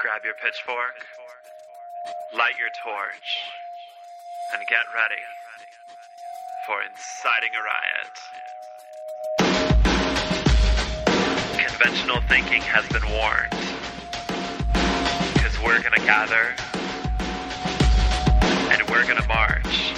Grab your pitchfork, light your torch, and get ready for inciting a riot. Conventional thinking has been warned, because we're gonna gather, and we're gonna march,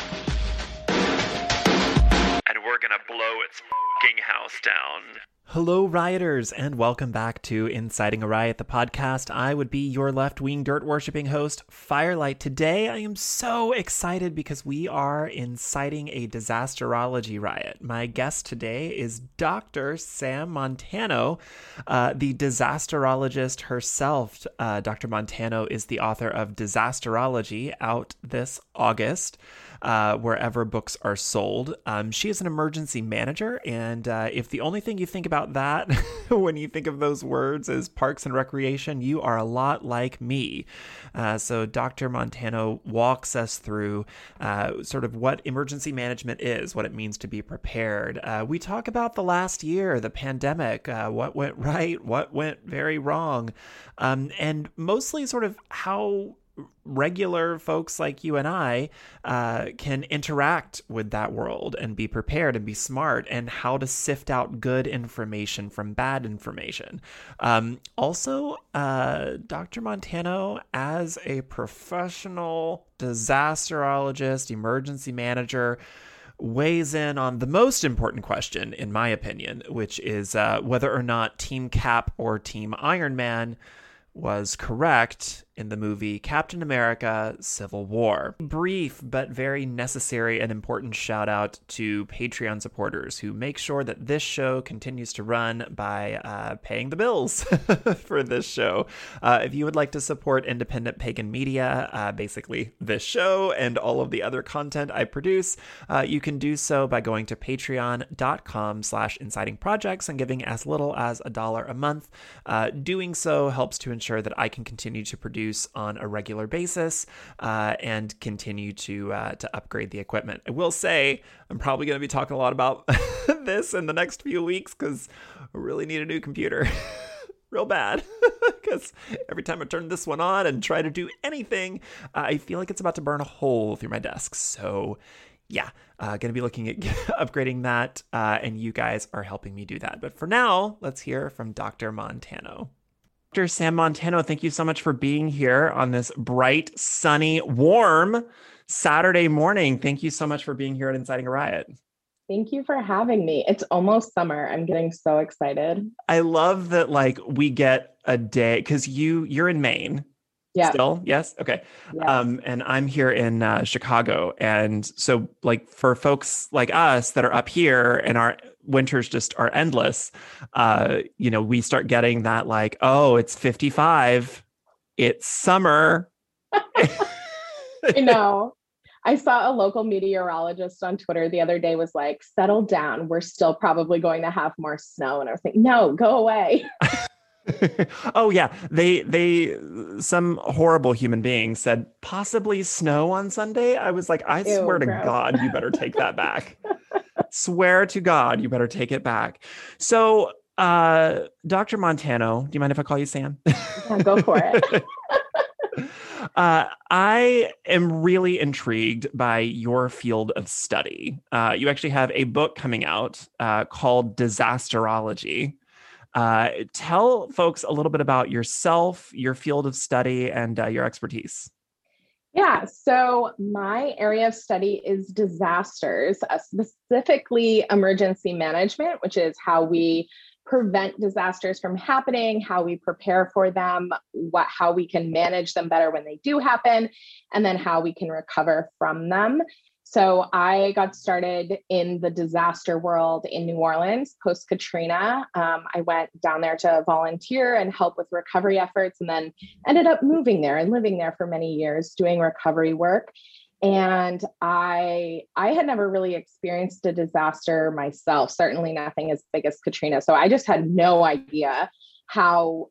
and we're gonna blow its f***ing house down. Hello, rioters, and welcome back to Inciting a Riot, the podcast. I would be your left-wing dirt-worshipping host, Firelight. Today, I am so excited because we are inciting a disasterology riot. My guest today is Dr. Sam Montano, the disasterologist herself. Dr. Montano is the author of Disasterology, out this August, wherever books are sold. She is an emergency manager, and if the only thing you think about that when you think of those words is parks and recreation, you are a lot like me. So Dr. Montano walks us through sort of what emergency management is, what it means to be prepared. We talk about the last year, the pandemic, what went right, what went very wrong, and mostly sort of how regular folks like you and I can interact with that world and be prepared and be smart, and how to sift out good information from bad information. Also, Dr. Montano, as a professional disasterologist, emergency manager, weighs in on the most important question, in my opinion, which is whether or not Team Cap or Team Iron Man was correct in the movie Captain America: Civil War. Brief but very necessary and important shout out to Patreon supporters who make sure that this show continues to run by paying the bills for this show. If you would like to support independent pagan media, basically this show and all of the other content I produce, you can do so by going to patreon.com/incitingprojects and giving as little as $1 a month. Doing so helps to ensure that I can continue to produce on a regular basis and continue to upgrade the equipment. I will say I'm probably going to be talking a lot about this in the next few weeks because I really need a new computer. Real bad, because every time I turn this one on and try to do anything, I feel like it's about to burn a hole through my desk. So yeah, going to be looking at upgrading that, and you guys are helping me do that. But for now, let's hear from Dr. Montano. Dr. Sam Montano, thank you so much for being here on this bright, sunny, warm Saturday morning. Thank you so much for being here at Inciting a Riot. Thank you for having me. It's almost summer. I'm getting so excited. I love that, like, we get a day, because you're in Maine. Yeah. Still? Yes? Okay. Yes. And I'm here in Chicago. And so, like, for folks like us that are up here and our winters just are endless, we start getting that, like, oh, it's 55. It's summer. I know. I saw a local meteorologist on Twitter the other day was like, settle down. We're still probably going to have more snow. And I was like, no, go away. Oh yeah, they some horrible human being said possibly snow on Sunday. I was like, I swear to God, you better take that back. Swear to God, you better take it back. So, Dr. Montano, do you mind if I call you Sam? Yeah, go for it. I am really intrigued by your field of study. You actually have a book coming out called Disasterology. Tell folks a little bit about yourself, your field of study, and your expertise. Yeah, so my area of study is disasters, specifically emergency management, which is how we prevent disasters from happening, how we prepare for them, how we can manage them better when they do happen, and then how we can recover from them. So I got started in the disaster world in New Orleans post-Katrina. I went down there to volunteer and help with recovery efforts, and then ended up moving there and living there for many years doing recovery work. And I had never really experienced a disaster myself, certainly nothing as big as Katrina. So I just had no idea how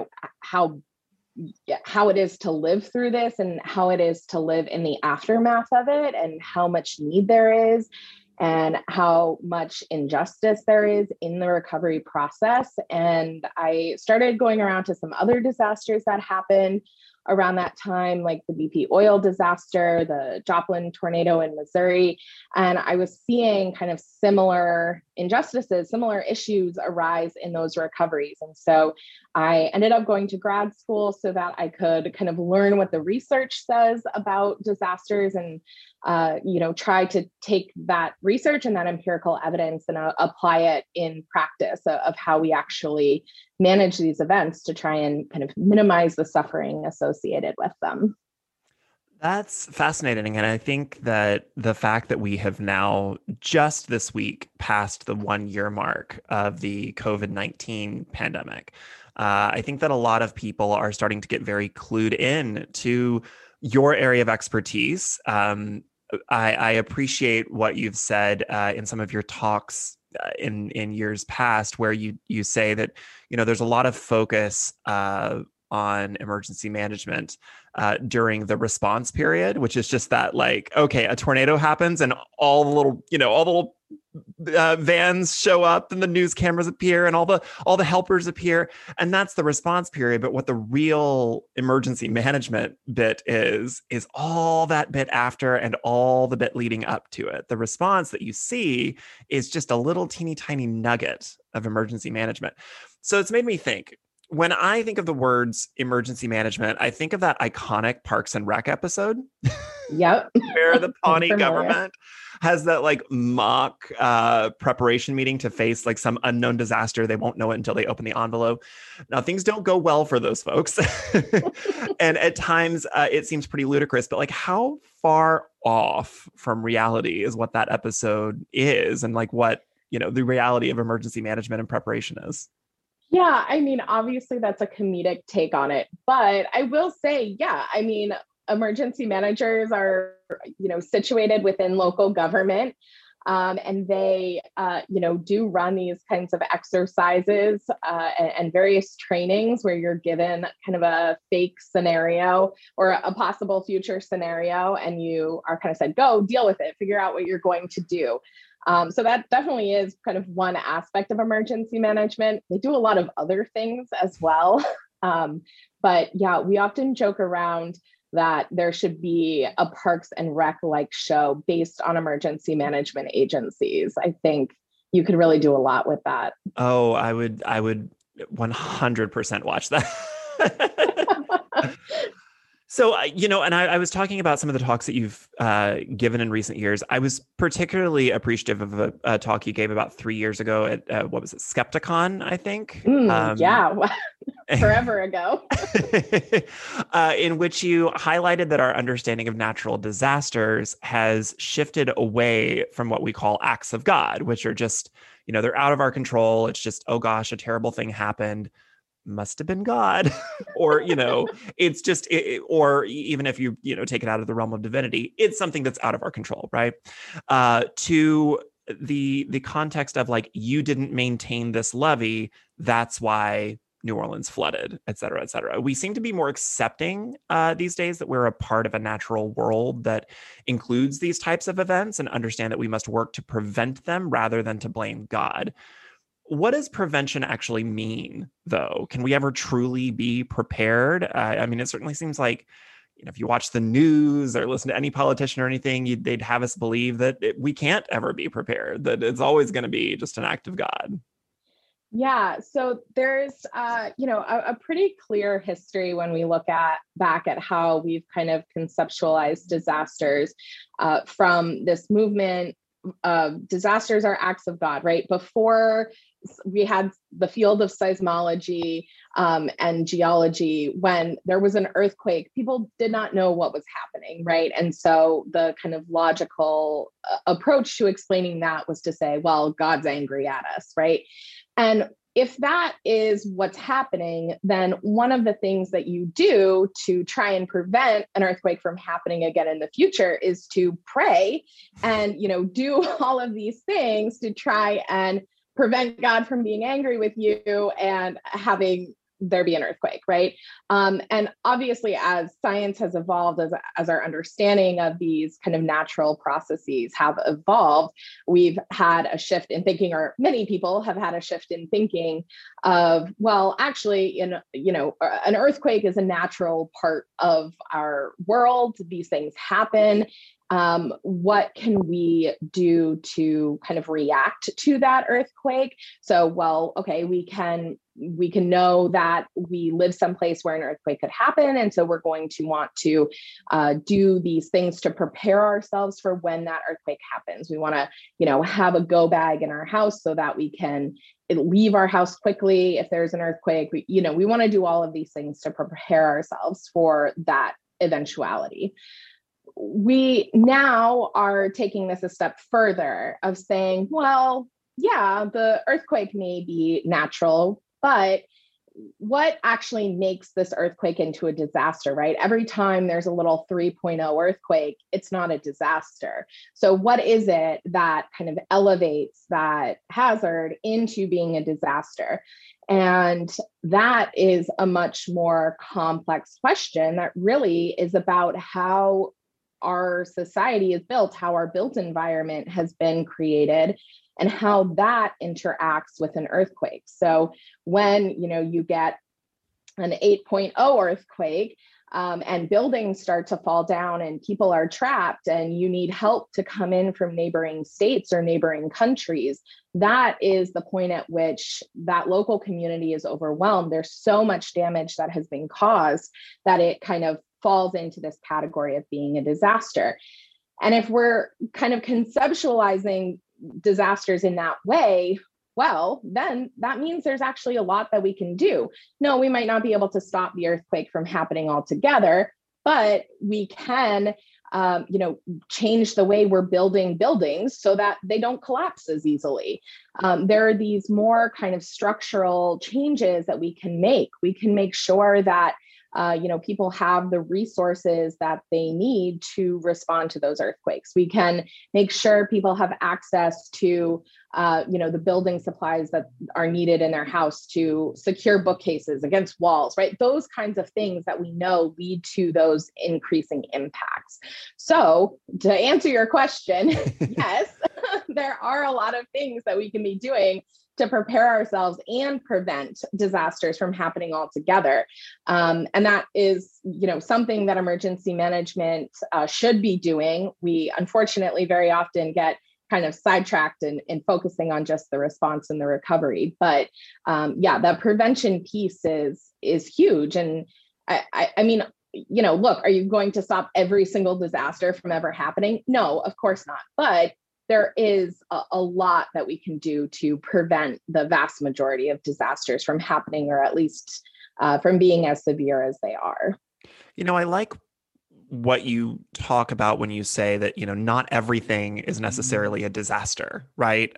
it is to live through this and how it is to live in the aftermath of it and how much need there is. and how much injustice there is in the recovery process. And I started going around to some other disasters that happened around that time, like the BP oil disaster, the Joplin tornado in Missouri. And I was seeing kind of similar injustices, similar issues arise in those recoveries. And so I ended up going to grad school so that I could kind of learn what the research says about disasters and try to take that research and that empirical evidence and apply it in practice of how we actually manage these events to try and kind of minimize the suffering associated with them. That's fascinating. And I think that the fact that we have now just this week passed the 1 year mark of the COVID-19 pandemic, I think that a lot of people are starting to get very clued in to your area of expertise. I appreciate what you've said in some of your talks in years past, where you say that there's a lot of focus on emergency management during the response period, which is just that, like, okay, a tornado happens and all the little vans show up and the news cameras appear and all the helpers appear, and that's the response period. But what the real emergency management bit is all that bit after and all the bit leading up to it. The response that you see is just a little teeny tiny nugget of emergency management. So it's made me think, when I think of the words emergency management, I think of that iconic Parks and Rec episode. Yep. Where the Pawnee government has that like mock preparation meeting to face like some unknown disaster. They won't know it until they open the envelope. Now, things don't go well for those folks. And at times it seems pretty ludicrous, but like, how far off from reality is what that episode is, and like what, the reality of emergency management and preparation is? Yeah, I mean, obviously that's a comedic take on it, but I will say, yeah, I mean, emergency managers are, situated within local government, and they, do run these kinds of exercises and various trainings where you're given kind of a fake scenario or a possible future scenario, and you are kind of said, go deal with it, figure out what you're going to do. So that definitely is kind of one aspect of emergency management. They do a lot of other things as well. But yeah, we often joke around that there should be a Parks and Rec like show based on emergency management agencies. I think you could really do a lot with that. Oh, I would 100% watch that. So, and I was talking about some of the talks that you've given in recent years. I was particularly appreciative of a talk you gave about 3 years ago at, what was it, Skepticon, I think? Yeah, forever ago. In which you highlighted that our understanding of natural disasters has shifted away from what we call acts of God, which are just, they're out of our control. It's just, oh gosh, a terrible thing happened. Must have been God. Or, it's just, or even if you, take it out of the realm of divinity, it's something that's out of our control, right? To the context of like, you didn't maintain this levee, that's why New Orleans flooded, et cetera, et cetera. We seem to be more accepting these days that we're a part of a natural world that includes these types of events, and understand that we must work to prevent them rather than to blame God. What does prevention actually mean, though? Can we ever truly be prepared? I mean, it certainly seems like, if you watch the news or listen to any politician or anything, they'd have us believe that we can't ever be prepared, that it's always going to be just an act of God. Yeah, so there's, a pretty clear history when we look back at how we've kind of conceptualized disasters from this movement. Disasters are acts of God, right? Before we had the field of seismology and geology, when there was an earthquake, people did not know what was happening, right? And so the kind of logical approach to explaining that was to say, well, God's angry at us, right? And if that is what's happening, then one of the things that you do to try and prevent an earthquake from happening again in the future is to pray and, do all of these things to try and prevent God from being angry with you and having there be an earthquake, right? And obviously, as science has evolved, as our understanding of these kind of natural processes have evolved, we've had a shift in thinking, or many people have had a shift in thinking of, well, actually, an earthquake is a natural part of our world. These things happen. What can we do to kind of react to that earthquake? So, well, okay, we can know that we live someplace where an earthquake could happen, and so we're going to want to do these things to prepare ourselves for when that earthquake happens. We want to, have a go bag in our house so that we can leave our house quickly if there's an earthquake. We want to do all of these things to prepare ourselves for that eventuality. We now are taking this a step further of saying, well, yeah, the earthquake may be natural, but what actually makes this earthquake into a disaster, right? Every time there's a little 3.0 earthquake, it's not a disaster. So what is it that kind of elevates that hazard into being a disaster? And that is a much more complex question that really is about how our society is built, how our built environment has been created, and how that interacts with an earthquake. So when you get an 8.0 earthquake and buildings start to fall down and people are trapped and you need help to come in from neighboring states or neighboring countries, that is the point at which that local community is overwhelmed. There's so much damage that has been caused that it kind of falls into this category of being a disaster. And if we're kind of conceptualizing disasters in that way, well, then that means there's actually a lot that we can do. No, we might not be able to stop the earthquake from happening altogether, but we can, change the way we're building buildings so that they don't collapse as easily. There are these more kind of structural changes that we can make. We can make sure that people have the resources that they need to respond to those earthquakes. We can make sure people have access to, the building supplies that are needed in their house to secure bookcases against walls, right? Those kinds of things that we know lead to those increasing impacts. So to answer your question, yes, there are a lot of things that we can be doing to prepare ourselves and prevent disasters from happening altogether. And that is, something that emergency management should be doing. We unfortunately very often get kind of sidetracked in focusing on just the response and the recovery. But the prevention piece is huge. And I mean, look, are you going to stop every single disaster from ever happening? No, of course not. But there is a lot that we can do to prevent the vast majority of disasters from happening, or at least from being as severe as they are. I like what you talk about when you say that, not everything is necessarily a disaster, right?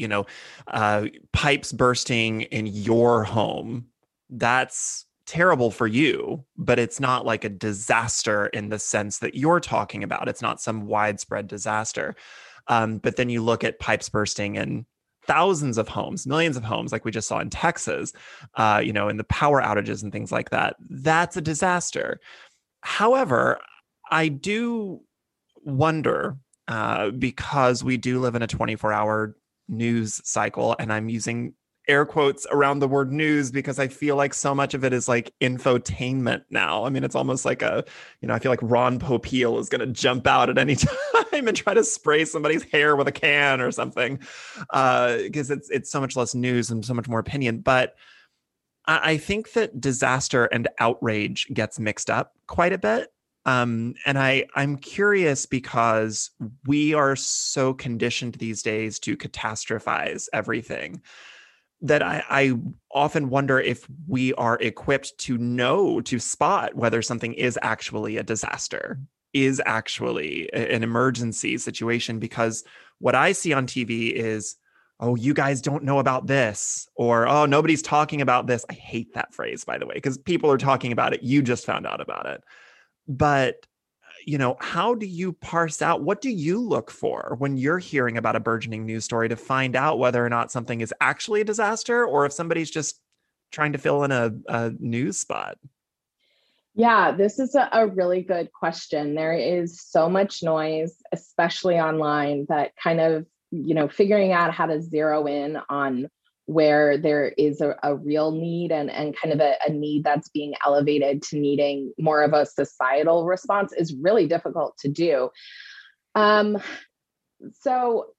Pipes bursting in your home, that's terrible for you, but it's not like a disaster in the sense that you're talking about. It's not some widespread disaster. But then you look at pipes bursting in thousands of homes, millions of homes, like we just saw in Texas, and the power outages and things like that. That's a disaster. However, I do wonder, because we do live in a 24-hour news cycle, and I'm using air quotes around the word news because I feel like so much of it is like infotainment now. I mean, it's almost like I feel like Ron Popeil is going to jump out at any time and try to spray somebody's hair with a can or something, because it's so much less news and so much more opinion. But I think that disaster and outrage gets mixed up quite a bit. And I'm curious because we are so conditioned these days to catastrophize everything that I often wonder if we are equipped to spot whether something is actually a disaster, is actually an emergency situation. Because what I see on TV is, oh, you guys don't know about this, or, oh, nobody's talking about this. I hate that phrase, by the way, because people are talking about it. You just found out about it. But how do you parse out, what do you look for when you're hearing about a burgeoning news story to find out whether or not something is actually a disaster, or if somebody's just trying to fill in a news spot? Yeah, this is a really good question. There is so much noise, especially online, that kind of, figuring out how to zero in on where there is a real need and kind of a need that's being elevated to needing more of a societal response is really difficult to do. Um, so,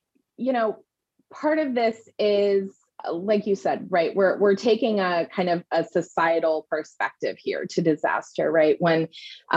part of this is, like you said, right, we're taking a kind of a societal perspective here to disaster, right? When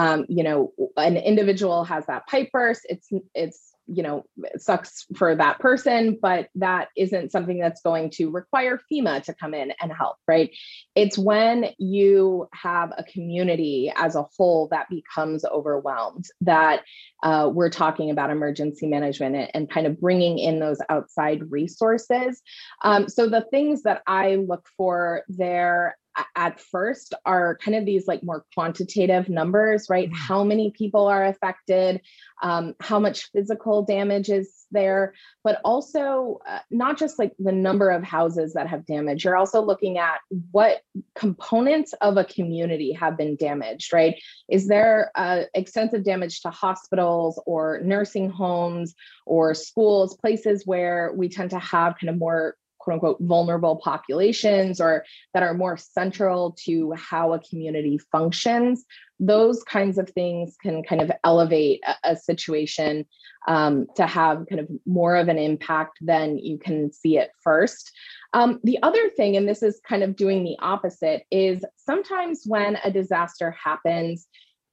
an individual has that pipe burst, it's it sucks for that person, but that isn't something that's going to require FEMA to come in and help, right? It's when you have a community as a whole that becomes overwhelmed that we're talking about emergency management and kind of bringing in those outside resources. So the things that I look for there at first are kind of these like more quantitative numbers, right? How many people are affected, how much physical damage is there, but also not just like the number of houses that have damage. You're also looking at what components of a community have been damaged, right? Is there extensive damage to hospitals or nursing homes or schools, places where we tend to have kind of more quote unquote vulnerable populations or that are more central to how a community functions? Those kinds of things can kind of elevate a situation to have kind of more of an impact than you can see at first. The other thing, and this is kind of doing the opposite, is sometimes when a disaster happens,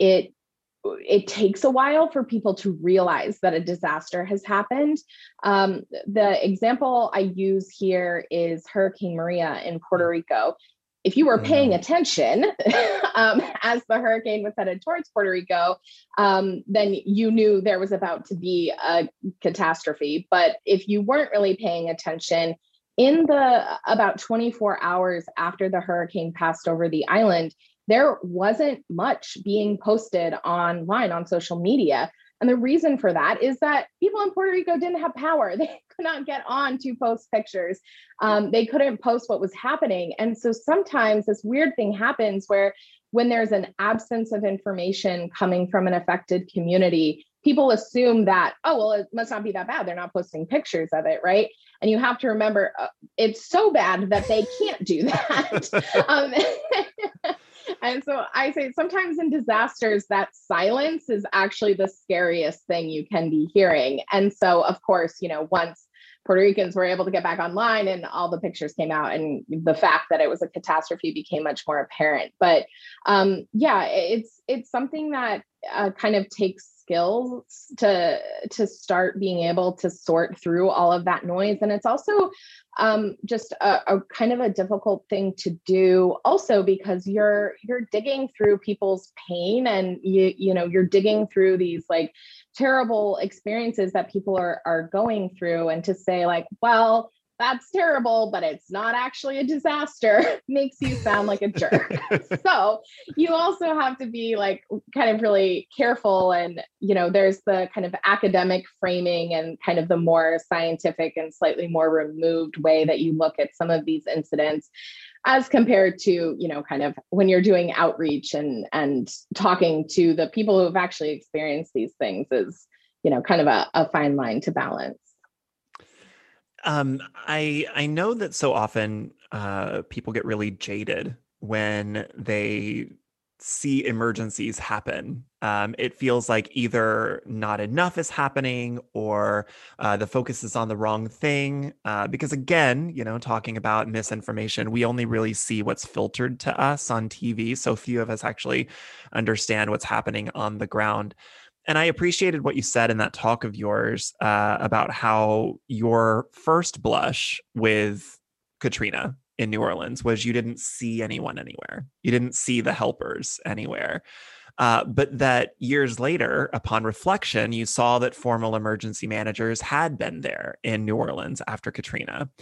it takes a while for people to realize that a disaster has happened. The example I use here is Hurricane Maria in Puerto Rico. If you were paying attention as the hurricane was headed towards Puerto Rico, then you knew there was about to be a catastrophe. But if you weren't really paying attention, in the about 24 hours after the hurricane passed over the island, there wasn't much being posted online on social media. And the reason for that is that people in Puerto Rico didn't have power. They could not get on to post pictures. They couldn't post what was happening. And so sometimes this weird thing happens where when there's an absence of information coming from an affected community, people assume that, oh, well, it must not be that bad. They're not posting pictures of it, right? And you have to remember, it's so bad that they can't do that. And so I say sometimes in disasters, that silence is actually the scariest thing you can be hearing. And so, of course, once Puerto Ricans were able to get back online and all the pictures came out and the fact that it was a catastrophe became much more apparent. But it's something that kind of takes skills to start being able to sort through all of that noise. And it's also just a kind of a difficult thing to do also because you're digging through people's pain and you're digging through these like terrible experiences that people are going through, and to say like, well, that's terrible, but it's not actually a disaster makes you sound like a jerk. So you also have to be like kind of really careful. And, there's the kind of academic framing and kind of the more scientific and slightly more removed way that you look at some of these incidents as compared to, kind of when you're doing outreach and talking to the people who have actually experienced these things is, kind of a fine line to balance. I know that so often people get really jaded when they see emergencies happen. It feels like either not enough is happening or the focus is on the wrong thing. Because again, talking about misinformation, we only really see what's filtered to us on TV. So few of us actually understand what's happening on the ground. And I appreciated what you said in that talk of yours about how your first blush with Katrina in New Orleans was you didn't see anyone anywhere. You didn't see the helpers anywhere. But that years later, upon reflection, you saw that formal emergency managers had been there in New Orleans after Katrina.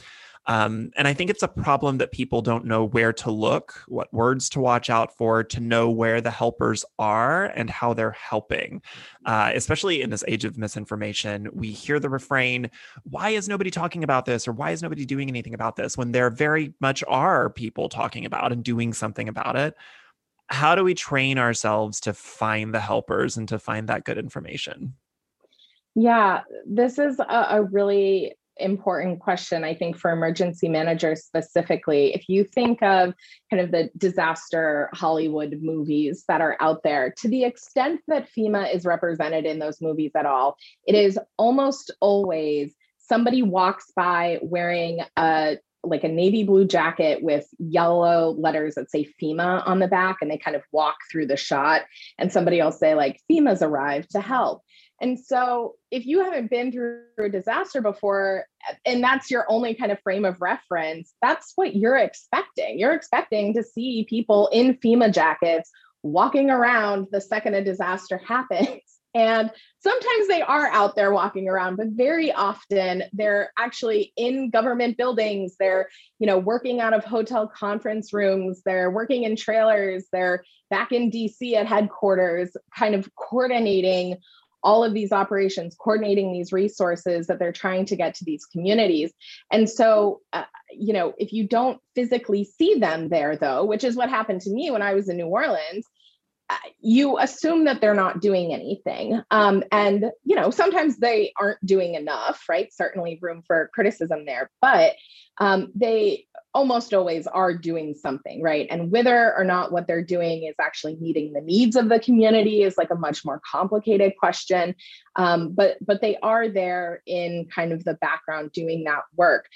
And I think it's a problem that people don't know where to look, what words to watch out for, to know where the helpers are and how they're helping. Especially in this age of misinformation, we hear the refrain, why is nobody talking about this? Or why is nobody doing anything about this? When there very much are people talking about and doing something about it. How do we train ourselves to find the helpers and to find that good information? Yeah, this is a really important question, I think, for emergency managers specifically. If you think of kind of the disaster Hollywood movies that are out there, to the extent that FEMA is represented in those movies at all, it is almost always somebody walks by wearing a navy blue jacket with yellow letters that say FEMA on the back, and they kind of walk through the shot, and somebody will say like, FEMA's arrived to help. And so if you haven't been through a disaster before, and that's your only kind of frame of reference, that's what you're expecting. You're expecting to see people in FEMA jackets walking around the second a disaster happens. And sometimes they are out there walking around, but very often they're actually in government buildings. They're, working out of hotel conference rooms. They're working in trailers. They're back in DC at headquarters, kind of coordinating all of these operations, coordinating these resources that they're trying to get to these communities. And so, if you don't physically see them there, though, which is what happened to me when I was in New Orleans, you assume that they're not doing anything. And, sometimes they aren't doing enough, right? Certainly room for criticism there, but they almost always are doing something, right? And whether or not what they're doing is actually meeting the needs of the community is like a much more complicated question. But they are there in kind of the background doing that work.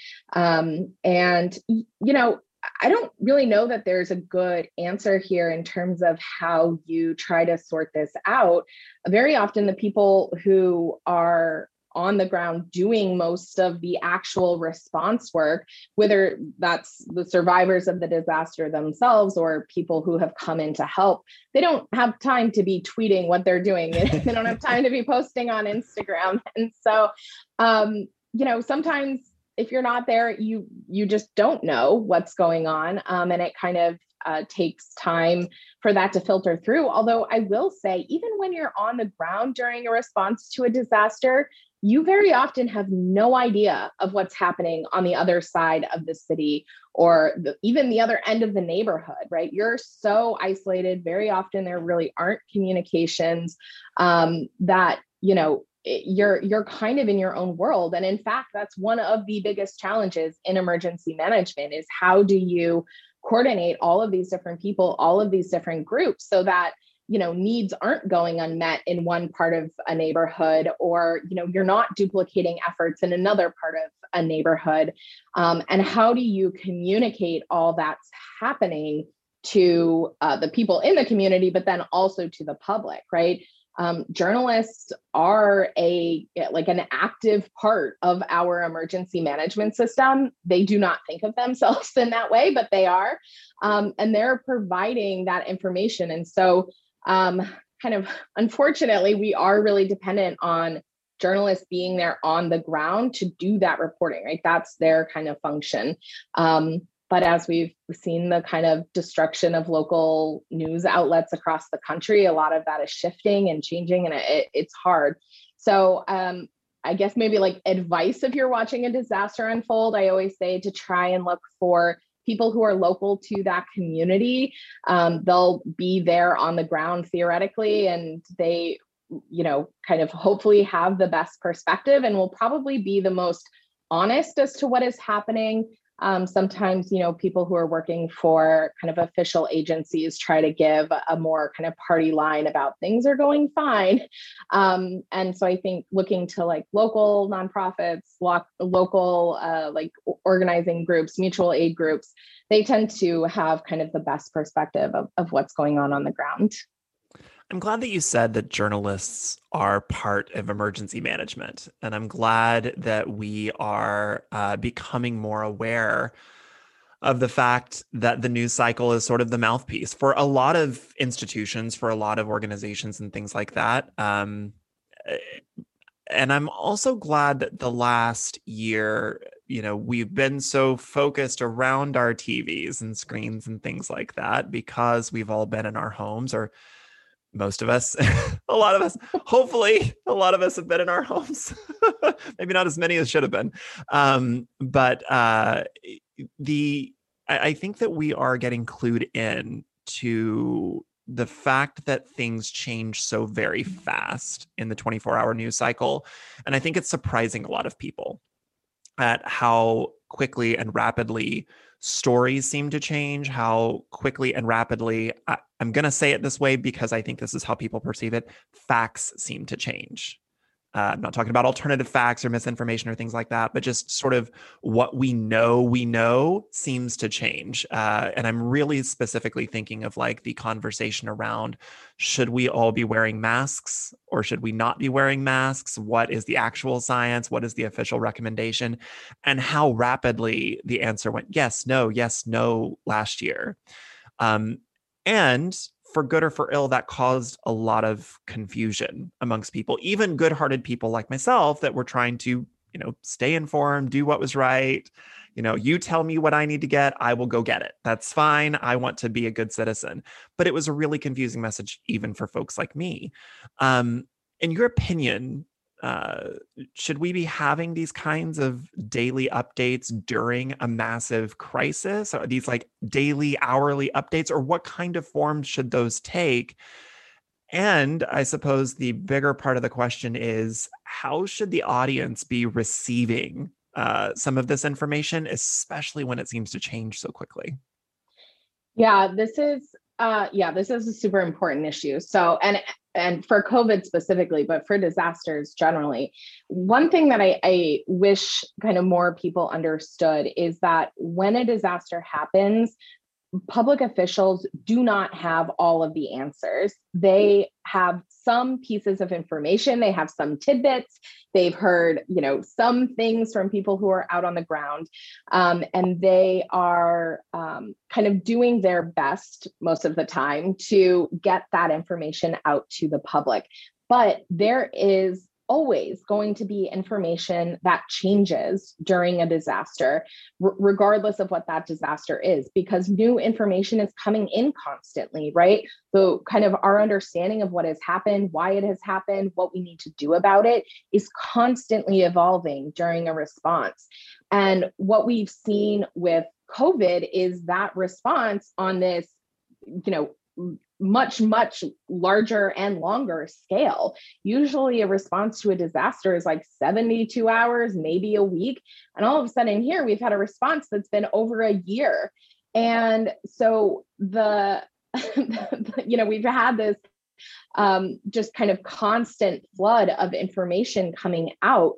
I don't really know that there's a good answer here in terms of how you try to sort this out. Very often the people who are on the ground doing most of the actual response work, whether that's the survivors of the disaster themselves or people who have come in to help, they don't have time to be tweeting what they're doing. They don't have time to be posting on Instagram. And so, sometimes if you're not there, you just don't know what's going on. And it kind of takes time for that to filter through. Although I will say, even when you're on the ground during a response to a disaster, you very often have no idea of what's happening on the other side of the city or even the other end of the neighborhood, right? You're so isolated. Very often there really aren't communications that, you're kind of in your own world. And in fact, that's one of the biggest challenges in emergency management is how do you coordinate all of these different people, all of these different groups so that, needs aren't going unmet in one part of a neighborhood or, you're not duplicating efforts in another part of a neighborhood. And how do you communicate all that's happening to the people in the community, but then also to the public, right? Journalists are an active part of our emergency management system. They do not think of themselves in that way, but they are, and they're providing that information. And so kind of unfortunately, we are really dependent on journalists being there on the ground to do that reporting, right? That's their kind of function. But as we've seen the kind of destruction of local news outlets across the country, a lot of that is shifting and changing, and it's hard. So I guess maybe like advice if you're watching a disaster unfold, I always say to try and look for people who are local to that community. They'll be there on the ground theoretically, and they, kind of hopefully have the best perspective and will probably be the most honest as to what is happening. Sometimes, people who are working for kind of official agencies try to give a more kind of party line about things are going fine. And so I think looking to like local nonprofits, local organizing groups, mutual aid groups, they tend to have kind of the best perspective of what's going on the ground. I'm glad that you said that journalists are part of emergency management. And I'm glad that we are becoming more aware of the fact that the news cycle is sort of the mouthpiece for a lot of institutions, for a lot of organizations and things like that. And I'm also glad that the last year, we've been so focused around our TVs and screens and things like that because we've all been in our homes, or most of us, a lot of us, hopefully a lot of us have been in our homes, maybe not as many as should have been. But I think that we are getting clued in to the fact that things change so very fast in the 24-hour news cycle. And I think it's surprising a lot of people at how quickly and rapidly stories seem to change, how quickly and rapidly, I'm going to say it this way because I think this is how people perceive it, facts seem to change. I'm not talking about alternative facts or misinformation or things like that, but just sort of what we know seems to change. And I'm really specifically thinking of like the conversation around, should we all be wearing masks or should we not be wearing masks? What is the actual science? What is the official recommendation? And how rapidly the answer went yes, no last year. And for good or for ill, that caused a lot of confusion amongst people, even good-hearted people like myself that were trying to, stay informed, do what was right. You tell me what I need to get, I will go get it. That's fine. I want to be a good citizen. But it was a really confusing message, even for folks like me. In your opinion, should we be having these kinds of daily updates during a massive crisis? Are these like daily, hourly updates, or what kind of form should those take? And I suppose the bigger part of the question is, how should the audience be receiving some of this information, especially when it seems to change so quickly? Yeah, this is a super important issue. So, and for COVID specifically, but for disasters generally, one thing that I wish kind of more people understood is that when a disaster happens, public officials do not have all of the answers. They have some pieces of information, they have some tidbits, they've heard, some things from people who are out on the ground, and they are kind of doing their best most of the time to get that information out to the public. But there is always going to be information that changes during a disaster, regardless of what that disaster is, because new information is coming in constantly, right? So kind of our understanding of what has happened, why it has happened, what we need to do about it is constantly evolving during a response. And what we've seen with COVID is that response on this, much, much larger and longer scale. Usually a response to a disaster is like 72 hours, maybe a week. And all of a sudden here, we've had a response that's been over a year. And so we've had this just kind of constant flood of information coming out.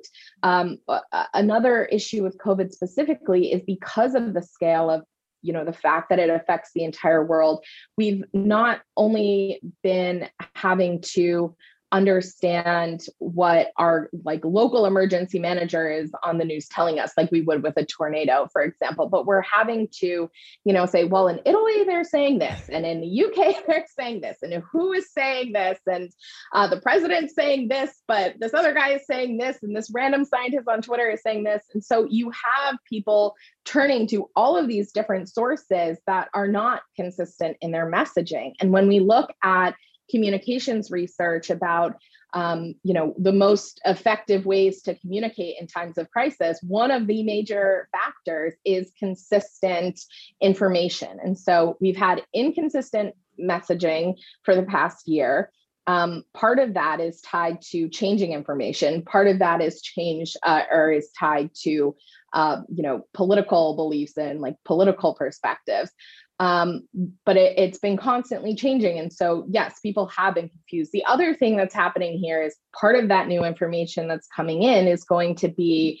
Another issue with COVID specifically is because of the scale of the fact that it affects the entire world, we've not only been having to understand what our local emergency manager is on the news telling us, like we would with a tornado, for example, but we're having to, say, well, in Italy, they're saying this, and in the UK, they're saying this, and who is saying this, and the president's saying this, but this other guy is saying this, and this random scientist on Twitter is saying this. And so you have people turning to all of these different sources that are not consistent in their messaging. And when we look at communications research about the most effective ways to communicate in times of crisis, one of the major factors is consistent information. And so we've had inconsistent messaging for the past year. Part of that is tied to changing information. Part of that is is tied to political beliefs and political perspectives. But it's been constantly changing. And so, yes, people have been confused. The other thing that's happening here is part of that new information that's coming in is going to be,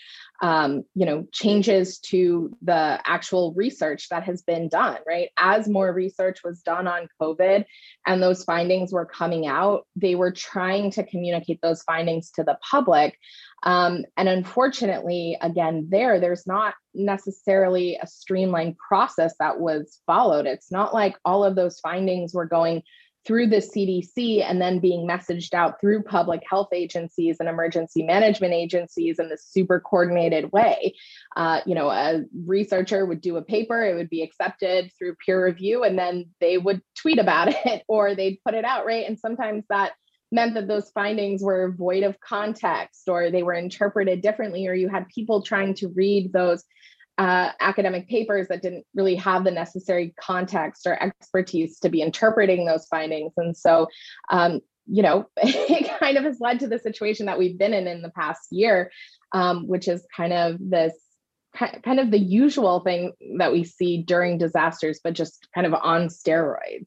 changes to the actual research that has been done, right? As more research was done on COVID and those findings were coming out, they were trying to communicate those findings to the public. And unfortunately, again, there's not necessarily a streamlined process that was followed. It's not like all of those findings were going through the CDC and then being messaged out through public health agencies and emergency management agencies in this super coordinated way. A researcher would do a paper, it would be accepted through peer review, and then they would tweet about it or they'd put it out, right? And sometimes that meant that those findings were void of context or they were interpreted differently, or you had people trying to read those academic papers that didn't really have the necessary context or expertise to be interpreting those findings. And so, it kind of has led to the situation that we've been in the past year, which is kind of the usual thing that we see during disasters, but just kind of on steroids.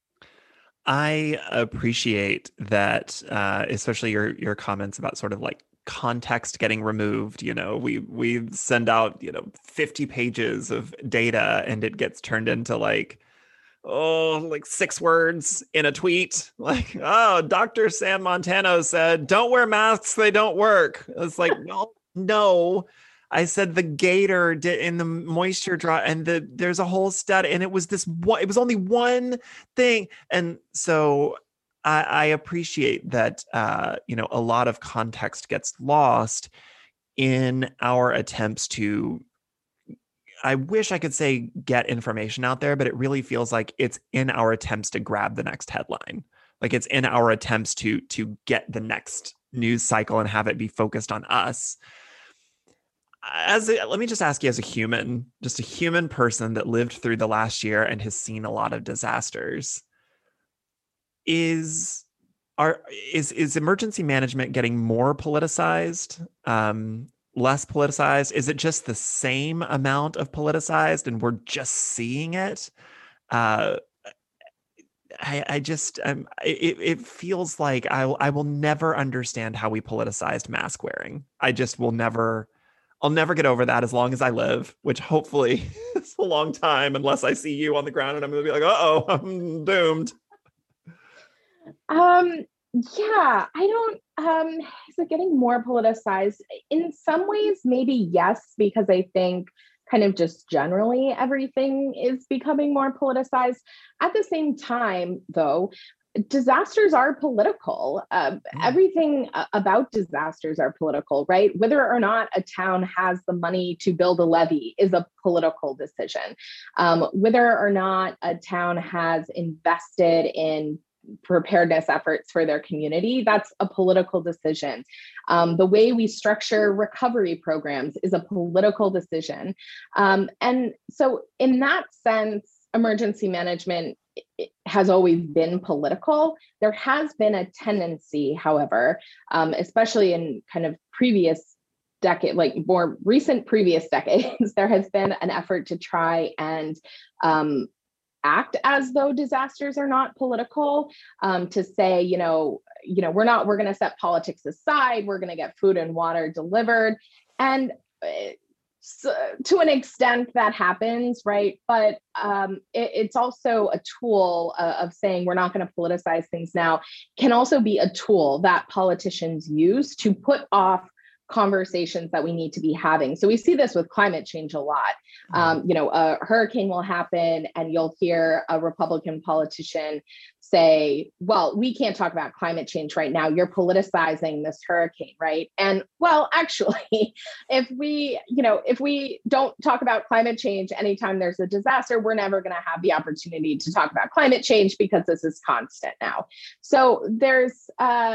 I appreciate that, especially your comments about sort of like context getting removed. We send out 50 pages of data and it gets turned into like 6 words in a tweet, like, oh, Dr. Sam Montano said don't wear masks, they don't work. It's like, well, no, I said the gator did in the moisture drop, and there's a whole study, and it was it was only one thing. And so I appreciate that, a lot of context gets lost in our attempts to, I wish I could say get information out there, but it really feels like it's in our attempts to grab the next headline. Like it's in our attempts to get the next news cycle and have it be focused on us. Let me just ask you, as a human person that lived through the last year and has seen a lot of disasters, is emergency management getting more politicized, less politicized? Is it just the same amount of politicized and we're just seeing it? It feels like I will never understand how we politicized mask wearing. I'll never get over that as long as I live, which hopefully is a long time, unless I see you on the ground and I'm going to be like, uh-oh, I'm doomed. Yeah, I don't, is it getting more politicized? In some ways, maybe yes, because I think kind of just generally everything is becoming more politicized. At the same time, though, disasters are political. Everything about disasters are political, right? Whether or not a town has the money to build a levee is a political decision. Whether or not a town has invested in preparedness efforts for their community, that's a political decision. The way we structure recovery programs is a political decision. And so in that sense, emergency management has always been political. There has been a tendency, however, especially in kind of previous decade, like more recent previous decades, there has been an effort to try and act as though disasters are not political, to say, we're going to set politics aside, we're going to get food and water delivered. And so, to an extent that happens, right? But it's also a tool of saying we're not going to politicize things now, can also be a tool that politicians use to put off conversations that we need to be having. So we see this with climate change a lot. A hurricane will happen and you'll hear a Republican politician say, well, we can't talk about climate change right now. You're politicizing this hurricane, right? And well, actually, if we don't talk about climate change anytime there's a disaster, we're never going to have the opportunity to talk about climate change because this is constant now. So there's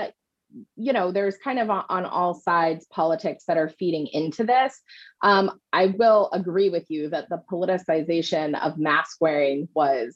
kind of on all sides politics that are feeding into this. I will agree with you that the politicization of mask wearing was,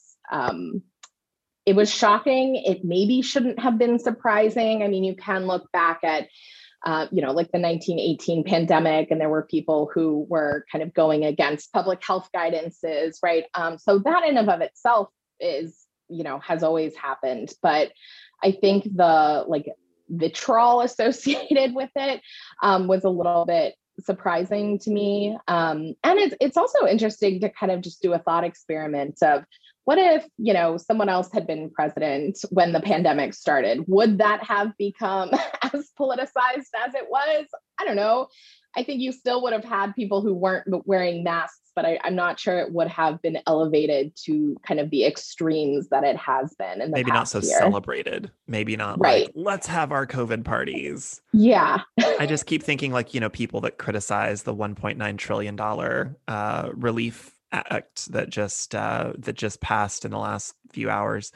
it was shocking. It maybe shouldn't have been surprising. I mean, you can look back at, like the 1918 pandemic, and there were people who were kind of going against public health guidances, right? So that in and of itself is, has always happened. But I think the vitriol associated with it was a little bit surprising to me. And it's also interesting to kind of just do a thought experiment of what if, someone else had been president when the pandemic started? Would that have become as politicized as it was? I don't know. I think you still would have had people who weren't wearing masks, but I'm not sure it would have been elevated to kind of the extremes that it has been in the Maybe not past so year. Celebrated. Maybe not Right. like, let's have our COVID parties. Yeah. I just keep thinking like, people that criticize the $1.9 trillion relief act that just passed in the last few hours.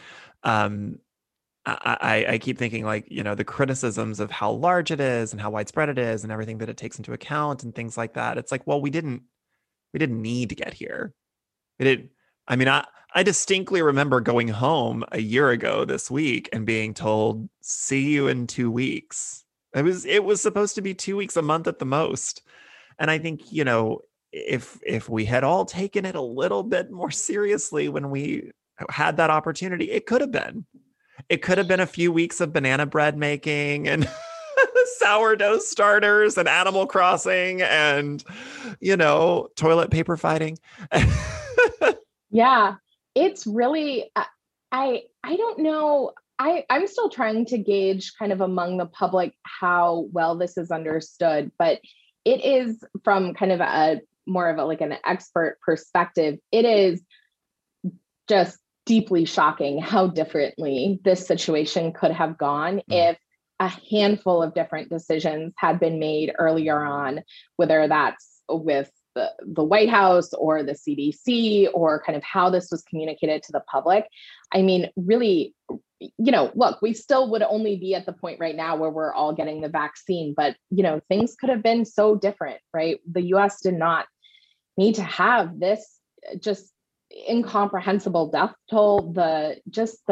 I keep thinking like, the criticisms of how large it is and how widespread it is and everything that it takes into account and things like that. It's like, well, we didn't need to get here. We didn't. I mean, I distinctly remember going home a year ago this week and being told, see you in 2 weeks. It was supposed to be 2 weeks, a month at the most. And I think, if we had all taken it a little bit more seriously when we had that opportunity, it could have been. It could have been a few weeks of banana bread making and sourdough starters and Animal Crossing and, toilet paper fighting. Yeah, it's really, I don't know. I'm still trying to gauge kind of among the public how well this is understood, but it is from kind of a more of a like an expert perspective. It is just deeply shocking how differently this situation could have gone if a handful of different decisions had been made earlier on, whether that's with the White House or the CDC or kind of how this was communicated to the public. I mean, really, look, we still would only be at the point right now where we're all getting the vaccine, but, things could have been so different, right? The US did not need to have this just incomprehensible death toll, just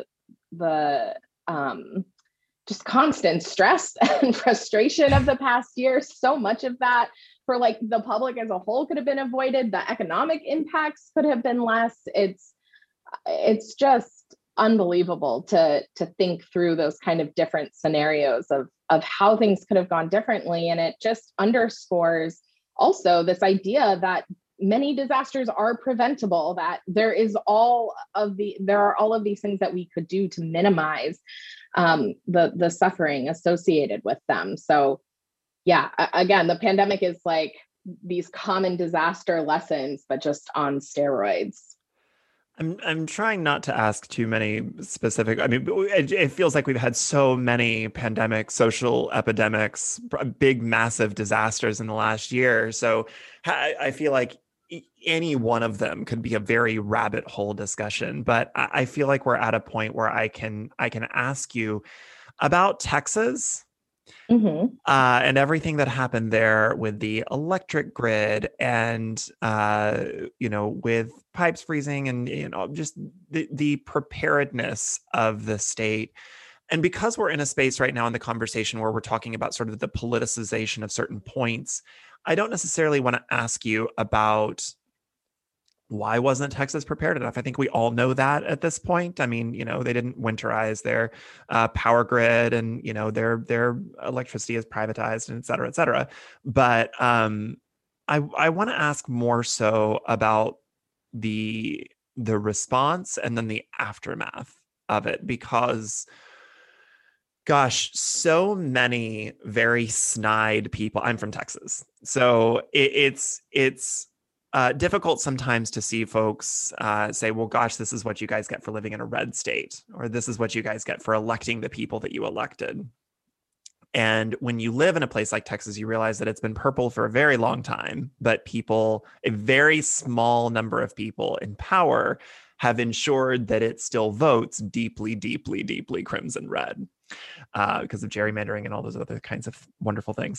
constant stress and frustration of the past year. So much of that for like the public as a whole could have been avoided. The economic impacts could have been less. It's just unbelievable to think through those kind of different scenarios of how things could have gone differently. And it just underscores also this idea that many disasters are preventable, that there are all of these things that we could do to minimize the suffering associated with them. So yeah, again, the pandemic is like these common disaster lessons, but just on steroids. I'm trying not to ask too many specific. I mean, it feels like we've had so many pandemics, social epidemics, big, massive disasters in the last year. So I feel like any one of them could be a very rabbit hole discussion. But I feel like we're at a point where I can ask you about Texas. Mm-hmm. And everything that happened there with the electric grid and, with pipes freezing and, just the preparedness of the state. And because we're in a space right now in the conversation where we're talking about sort of the politicization of certain points, I don't necessarily want to ask you about why wasn't Texas prepared enough? I think we all know that at this point. I mean, they didn't winterize their power grid and, their electricity is privatized and et cetera, et cetera. But I want to ask more so about the response and then the aftermath of it, because gosh, so many very snide people. I'm from Texas. So it's difficult sometimes to see folks say, well, gosh, this is what you guys get for living in a red state, or this is what you guys get for electing the people that you elected. And when you live in a place like Texas, you realize that it's been purple for a very long time, but a very small number of people in power have ensured that it still votes deeply, deeply, deeply crimson red because of gerrymandering and all those other kinds of wonderful things.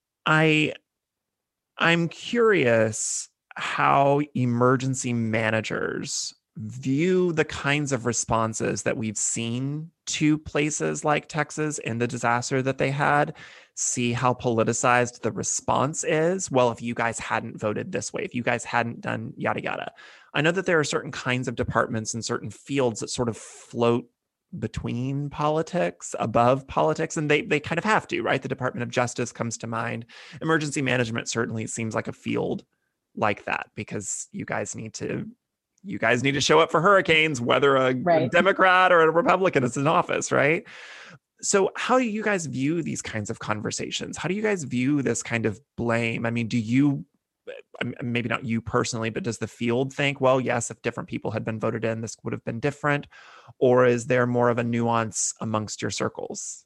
I'm curious how emergency managers view the kinds of responses that we've seen to places like Texas in the disaster that they had, see how politicized the response is. Well, if you guys hadn't voted this way, if you guys hadn't done yada, yada. I know that there are certain kinds of departments and certain fields that sort of float between politics, above politics, and they kind of have to, right? The Department of Justice comes to mind. Emergency management certainly seems like a field like that, because you guys need to show up for hurricanes, whether a Right. Democrat or a Republican is in office, right? So how do you guys view these kinds of conversations? How do you guys view this kind of blame? I mean, do you, maybe not you personally, but does the field think, well, yes, if different people had been voted in, this would have been different? Or is there more of a nuance amongst your circles?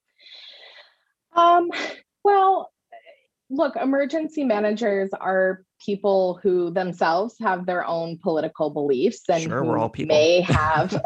Well, look, emergency managers are people who themselves have their own political beliefs and Sure, who we're all people. may have,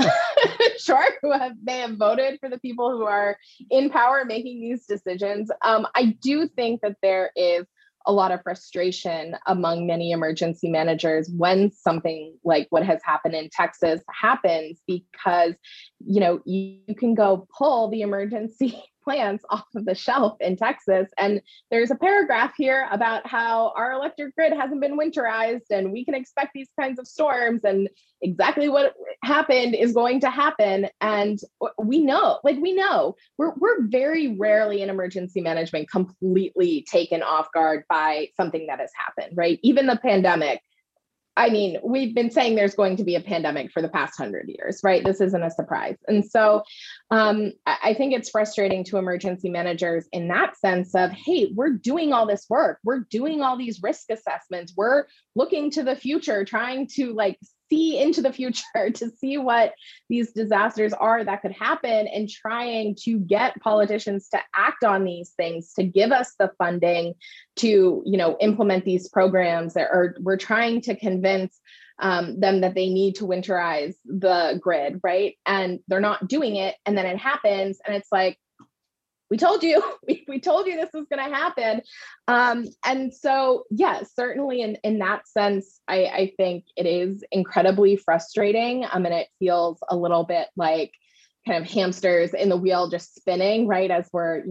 may have voted for the people who are in power making these decisions. I do think that there is a lot of frustration among many emergency managers when something like what has happened in Texas happens, because, you can go pull the emergency plants off of the shelf in Texas. And there's a paragraph here about how our electric grid hasn't been winterized and we can expect these kinds of storms, and exactly what happened is going to happen. And we know we're very rarely in emergency management completely taken off guard by something that has happened, right? Even the pandemic. I mean, we've been saying there's going to be a pandemic for the past 100 years, right? This isn't a surprise. And so I think it's frustrating to emergency managers in that sense of, hey, we're doing all this work. We're doing all these risk assessments. We're looking to the future, trying to see into the future to see what these disasters are that could happen, and trying to get politicians to act on these things, to give us the funding to, implement these programs, or we're trying to convince them that they need to winterize the grid, right? And they're not doing it. And then it happens. And it's like, we told you, we told you this was going to happen. And so, yeah, certainly in that sense, I think it is incredibly frustrating. And it feels a little bit like kind of hamsters in the wheel just spinning, right? As we're,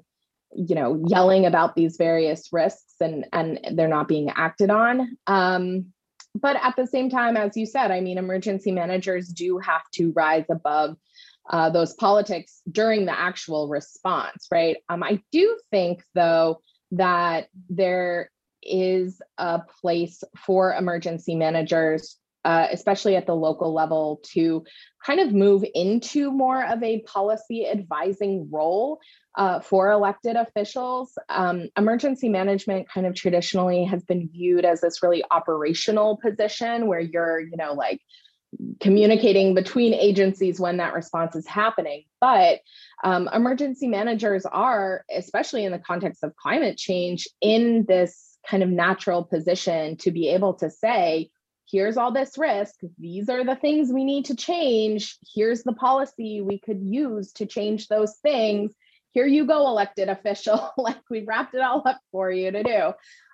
yelling about these various risks and they're not being acted on. But at the same time, as you said, I mean, emergency managers do have to rise above those politics during the actual response, right? I do think, though, that there is a place for emergency managers, especially at the local level, to kind of move into more of a policy advising role for elected officials. Emergency management kind of traditionally has been viewed as this really operational position where you're, communicating between agencies when that response is happening. But emergency managers are, especially in the context of climate change, in this kind of natural position to be able to say, here's all this risk. These are the things we need to change. Here's the policy we could use to change those things. Here you go, elected official. We've wrapped it all up for you to do.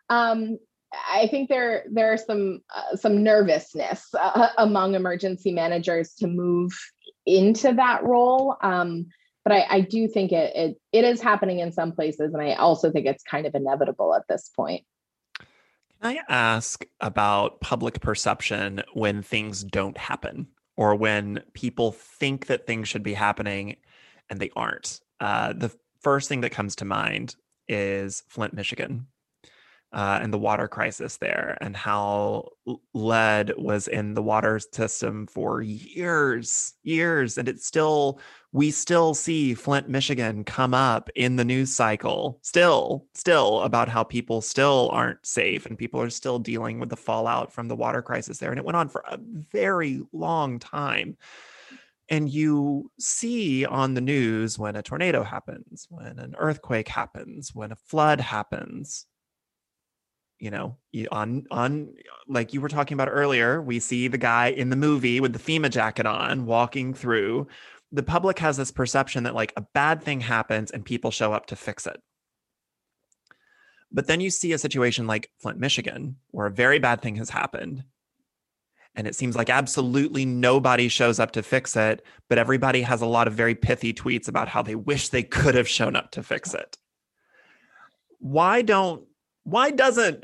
I think there's some nervousness among emergency managers to move into that role. But I do think it is happening in some places, and I also think it's kind of inevitable at this point. Can I ask about public perception when things don't happen, or when people think that things should be happening and they aren't? The first thing that comes to mind is Flint, Michigan. And the water crisis there, and how lead was in the water system for years. And we still see Flint, Michigan come up in the news cycle still about how people still aren't safe and people are still dealing with the fallout from the water crisis there. And it went on for a very long time. And you see on the news when a tornado happens, when an earthquake happens, when a flood happens, on like you were talking about earlier, we see the guy in the movie with the FEMA jacket on walking through. The public has this perception that a bad thing happens and people show up to fix it. But then you see a situation like Flint, Michigan, where a very bad thing has happened. And it seems like absolutely nobody shows up to fix it, but everybody has a lot of very pithy tweets about how they wish they could have shown up to fix it. Why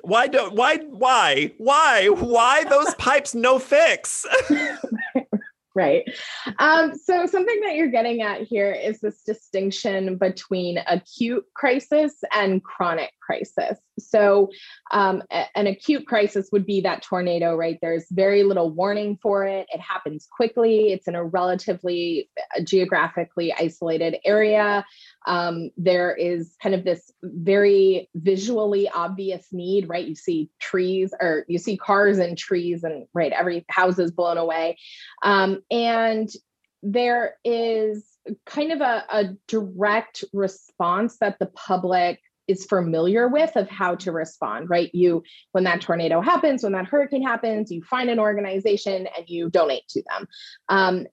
those pipes no fix? Right. So something that you're getting at here is this distinction between acute crisis and chronic crisis. So an acute crisis would be that tornado, right? There's very little warning for it. It happens quickly. It's in a relatively geographically isolated area. There is kind of this very visually obvious need, right? You see trees, or you see cars and trees, and right, every house is blown away. And there is kind of a direct response that the public is familiar with of how to respond, right? When that tornado happens, when that hurricane happens, you find an organization and you donate to them.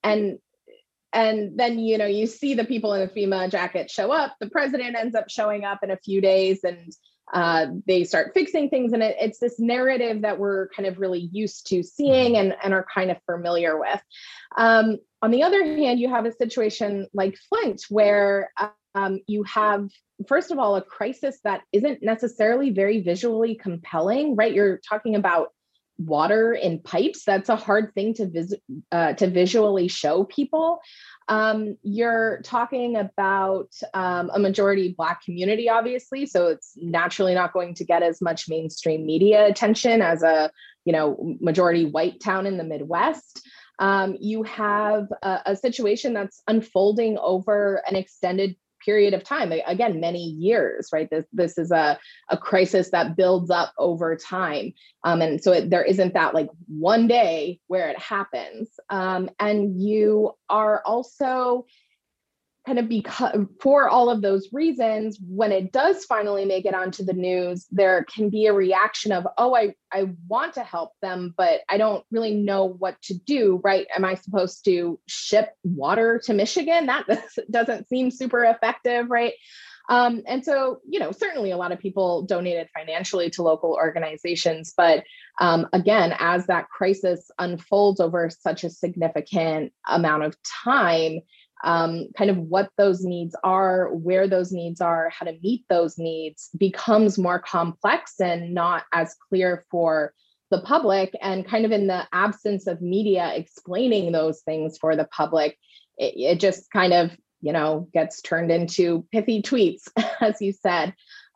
And then, you see the people in the FEMA jacket show up. The president ends up showing up in a few days, and they start fixing things. And it's this narrative that we're kind of really used to seeing and are kind of familiar with. On the other hand, you have a situation like Flint, where you have, first of all, a crisis that isn't necessarily very visually compelling, right? You're talking about water in pipes. That's a hard thing to visually show people. You're talking about a majority Black community, obviously, so it's naturally not going to get as much mainstream media attention as a majority white town in the Midwest. You have a situation that's unfolding over an extended period of time, again, many years, right? This is a crisis that builds up over time. And so there isn't that like one day where it happens. And you are also kind of, for all of those reasons, when it does finally make it onto the news, there can be a reaction of, oh, I want to help them, but I don't really know what to do, right? Am I supposed to ship water to Michigan? That doesn't seem super effective, right? And so, certainly a lot of people donated financially to local organizations, but again, as that crisis unfolds over such a significant amount of time, kind of what those needs are, where those needs are, how to meet those needs becomes more complex and not as clear for the public. And kind of in the absence of media explaining those things for the public, it just kind of, gets turned into pithy tweets, as you said.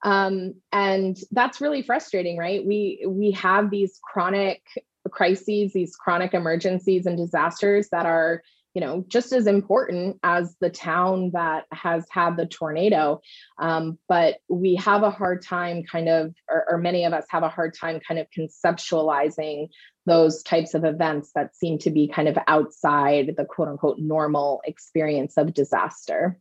And that's really frustrating, right? We have these chronic crises, these chronic emergencies and disasters that are just as important as the town that has had the tornado. But we have a hard time or many of us have a hard time kind of conceptualizing those types of events that seem to be kind of outside the quote unquote normal experience of disaster.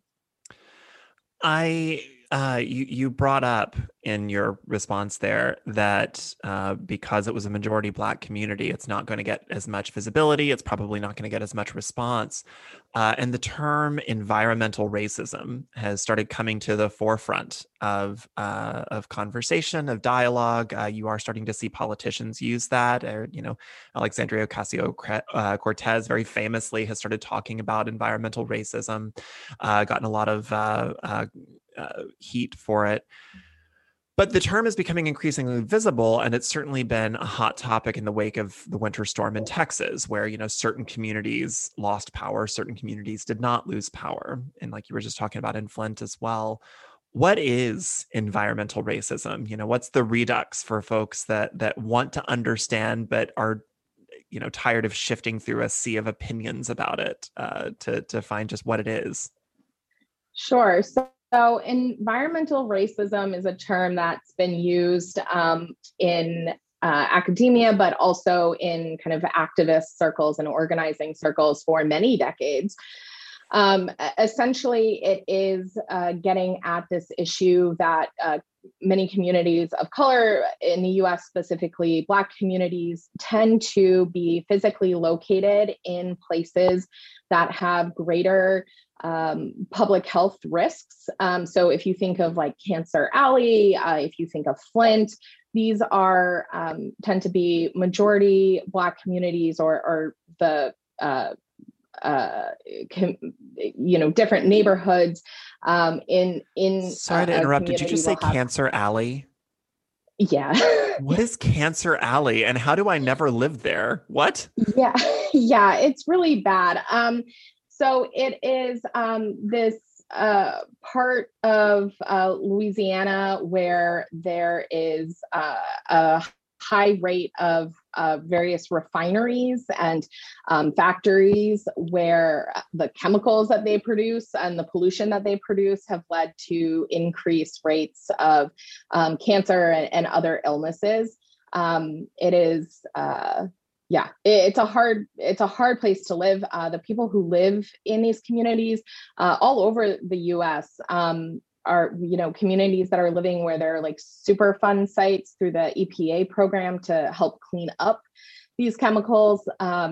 You brought up in your response there that because it was a majority Black community, it's not going to get as much visibility. It's probably not going to get as much response. And the term environmental racism has started coming to the forefront of conversation, of dialogue. You are starting to see politicians use that. Alexandria Ocasio-Cortez very famously has started talking about environmental racism, gotten a lot of heat for it. But the term is becoming increasingly visible, and it's certainly been a hot topic in the wake of the winter storm in Texas, where certain communities lost power, certain communities did not lose power, and like you were just talking about in Flint as well. What is environmental racism? What's the redux for folks that want to understand but are tired of shifting through a sea of opinions about it to find just what it is? Sure. So environmental racism is a term that's been used in academia, but also in kind of activist circles and organizing circles for many decades. Essentially, it is getting at this issue that many communities of color in the US, specifically Black communities, tend to be physically located in places that have greater public health risks. So if you think of like Cancer Alley, if you think of Flint, these are tend to be majority Black communities or the different neighborhoods in Sorry to interrupt. Did you just say Cancer Alley? Yeah. What is Cancer Alley and how do I never live there? What? Yeah. Yeah, it's really bad. So it is this part of Louisiana where there is a high rate of various refineries and factories where the chemicals that they produce and the pollution that they produce have led to increased rates of cancer and other illnesses. It is yeah, it's a hard place to live. The people who live in these communities all over the U.S. Are, communities that are living where there are like Superfund sites through the EPA program to help clean up these chemicals.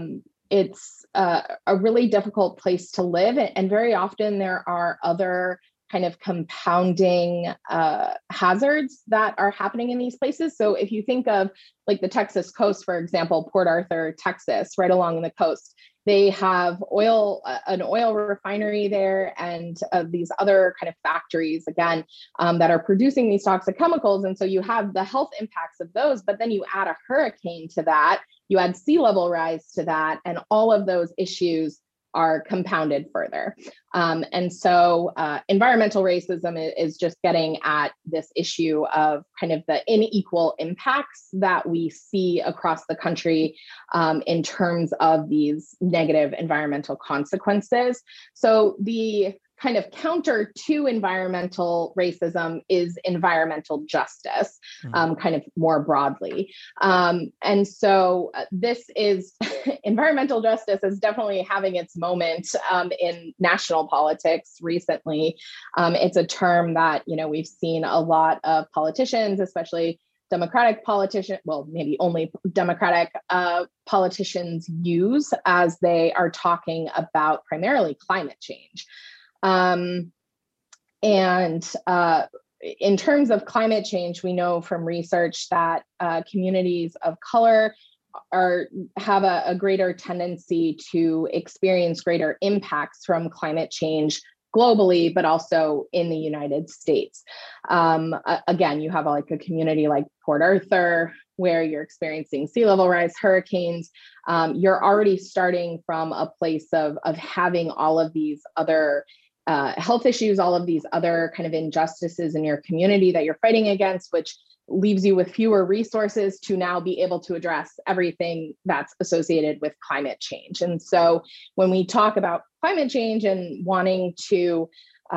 It's a really difficult place to live, and very often there are other kind of compounding hazards that are happening in these places. So if you think of like the Texas coast, for example, Port Arthur, Texas, right along the coast, they have an oil refinery there, and these other kind of factories, again, that are producing these toxic chemicals. And so you have the health impacts of those, but then you add a hurricane to that, you add sea level rise to that, and all of those issues are compounded further. And so environmental racism is just getting at this issue of kind of the unequal impacts that we see across the country in terms of these negative environmental consequences. So the kind of counter to environmental racism is environmental justice, kind of more broadly. And so this is environmental justice is definitely having its moment in national politics recently. It's a term that, we've seen a lot of politicians, especially Democratic politicians, well, maybe only Democratic politicians use as they are talking about primarily climate change. In terms of climate change, we know from research that communities of color have a greater tendency to experience greater impacts from climate change globally, but also in the United States. Again, you have like a community like Port Arthur, where you're experiencing sea level rise, hurricanes. You're already starting from a place of having all of these other health issues, all of these other kind of injustices in your community that you're fighting against, which leaves you with fewer resources to now be able to address everything that's associated with climate change. And so when we talk about climate change and wanting to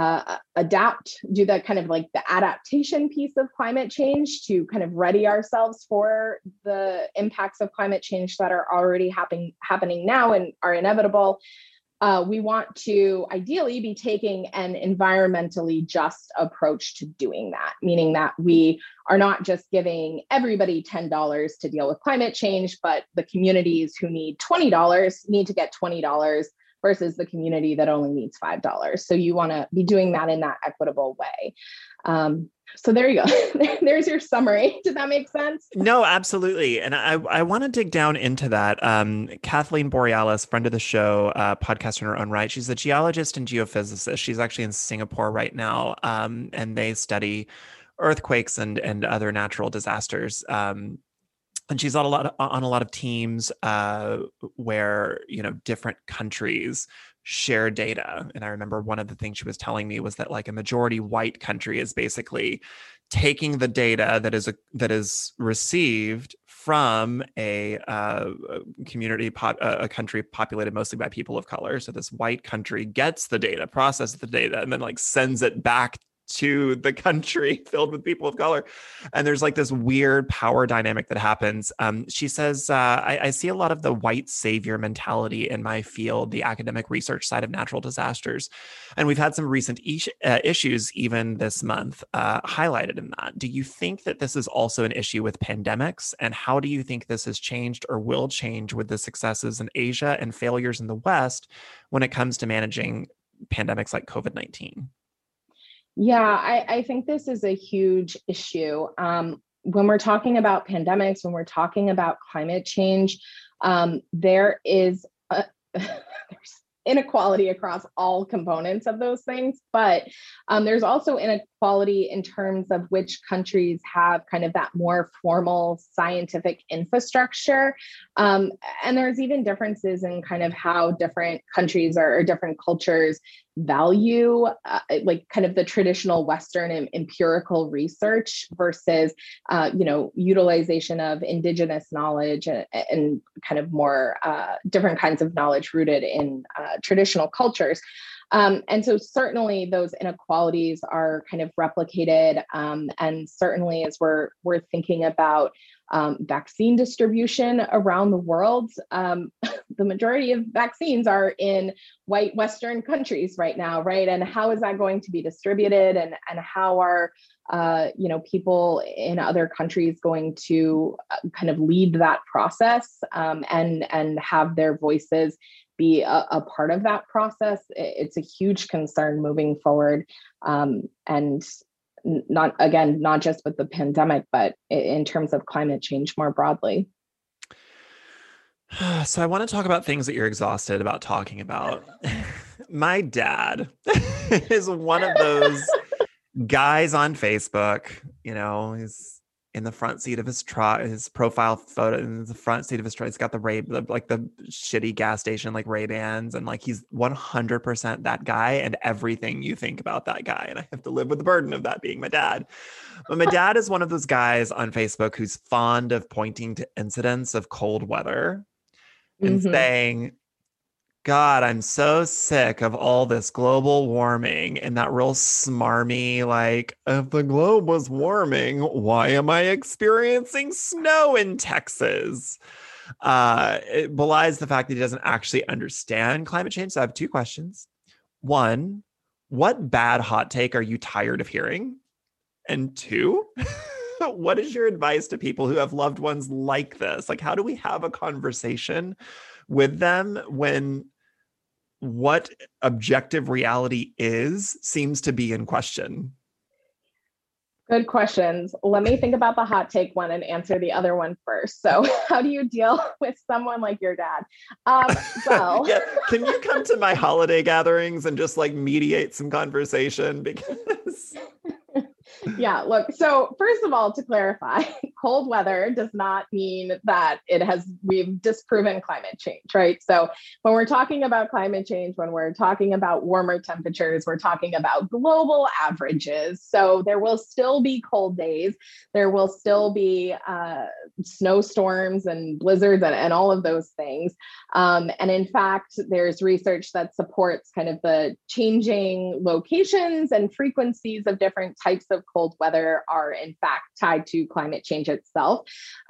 adapt, do that kind of like the adaptation piece of climate change to kind of ready ourselves for the impacts of climate change that are already happening now and are inevitable. We want to ideally be taking an environmentally just approach to doing that, meaning that we are not just giving everybody $10 to deal with climate change, but the communities who need $20 need to get $20 versus the community that only needs $5. So you want to be doing that in that equitable way. So there you go. There's your summary. Did that make sense? No, absolutely. And I want to dig down into that. Kathleen Borealis, friend of the show, podcaster in her own right. She's a geologist and geophysicist. She's actually in Singapore right now. And they study earthquakes and other natural disasters. And she's on a lot of teams where, different countries share data. And I remember one of the things she was telling me was that like a majority white country is basically taking the data that is received from a community, a country populated mostly by people of color. So this white country gets the data, processes the data, and then like sends it back to the country filled with people of color. And there's like this weird power dynamic that happens. She says, I see a lot of the white savior mentality in my field, the academic research side of natural disasters. And we've had some recent issues even this month highlighted in that. Do you think that this is also an issue with pandemics? And how do you think this has changed or will change with the successes in Asia and failures in the West when it comes to managing pandemics like COVID-19? Yeah, I think this is a huge issue. When we're talking about pandemics, when we're talking about climate change, there's inequality across all components of those things, but there's also inequality in terms of which countries have kind of that more formal scientific infrastructure. And there's even differences in kind of how different countries or different cultures value like kind of the traditional Western and empirical research versus, utilization of indigenous knowledge and kind of more different kinds of knowledge rooted in traditional cultures. And so certainly those inequalities are kind of replicated. And certainly as we're thinking about vaccine distribution around the world, the majority of vaccines are in white Western countries right now, right? And how is that going to be distributed, and how are people in other countries going to kind of lead that process and have their voices be a part of that process? It's a huge concern moving forward, and not just with the pandemic, but in terms of climate change more broadly. So I want to talk about things that you're exhausted about talking about. My dad is one of those guys on Facebook, he's in the front seat of his truck, his profile photo in the front seat of his truck. He's got the shitty gas station, like Ray-Bans. And like, he's 100% that guy and everything you think about that guy. And I have to live with the burden of that being my dad. But my dad is one of those guys on Facebook who's fond of pointing to incidents of cold weather and saying, God, I'm so sick of all this global warming, and that real smarmy, like, if the globe was warming, why am I experiencing snow in Texas? It belies the fact that he doesn't actually understand climate change. So I have two questions. One, what bad hot take are you tired of hearing? And two, what is your advice to people who have loved ones like this? Like, how do we have a conversation with them when what objective reality seems to be in question? Good questions. Let me think about the hot take one and answer the other one first. So how do you deal with someone like your dad? Yeah. Can you come to my holiday gatherings and just like mediate some conversation? Because yeah, look, so first of all, to clarify, cold weather does not mean that we've disproven climate change, right? So when we're talking about climate change, when we're talking about warmer temperatures, we're talking about global averages. So there will still be cold days. There will still be snowstorms and blizzards and all of those things. And in fact, there's research that supports kind of the changing locations and frequencies of different types of cold weather are in fact tied to climate change itself.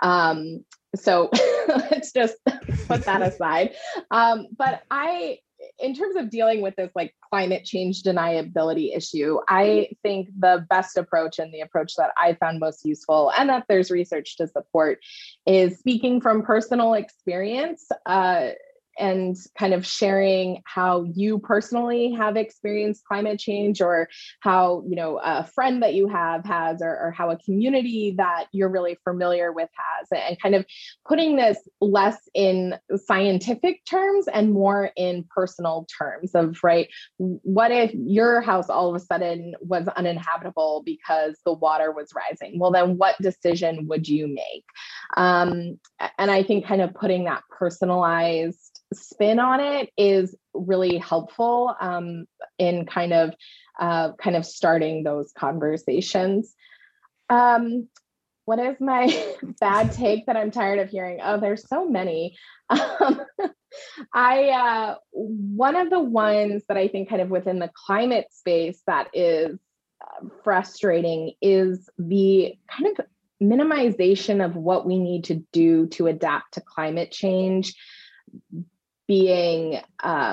So let's just put that aside. But in terms of dealing with this like climate change deniability issue, I think the best approach and the approach that I found most useful and that there's research to support is speaking from personal experience, and kind of sharing how you personally have experienced climate change, or how, a friend that you has, or how a community that you're really familiar with has, and kind of putting this less in scientific terms and more in personal terms of, right, what if your house all of a sudden was uninhabitable because the water was rising? Well, then what decision would you make? And I think kind of putting that personalized spin on it is really helpful in kind of starting those conversations. What is my bad take that I'm tired of hearing? Oh, there's so many. One of the ones that I think kind of within the climate space that is frustrating is the kind of minimization of what we need to do to adapt to climate change being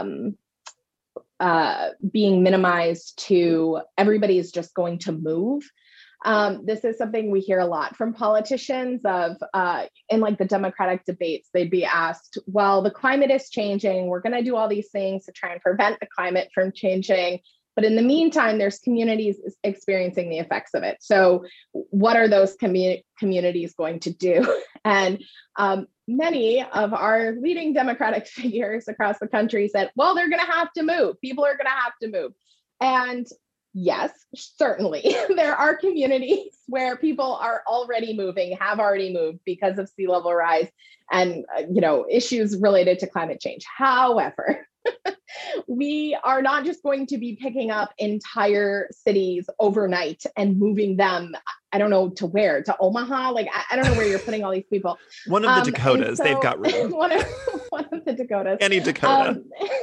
minimized to everybody is just going to move. This is something we hear a lot from politicians in like the Democratic debates. They'd be asked, well, the climate is changing. We're going to do all these things to try and prevent the climate from changing. But in the meantime, there's communities experiencing the effects of it. So what are those communities going to do? And many of our leading Democratic figures across the country said, well, they're going to have to move. People are going to have to move. And yes, certainly, there are communities where people are already moving, have already moved because of sea level rise and issues related to climate change. However, we are not just going to be picking up entire cities overnight and moving them, I don't know to where, to Omaha? Like, I don't know where you're putting all these people. One of the Dakotas, they've got room. one of the Dakotas. Any Dakota.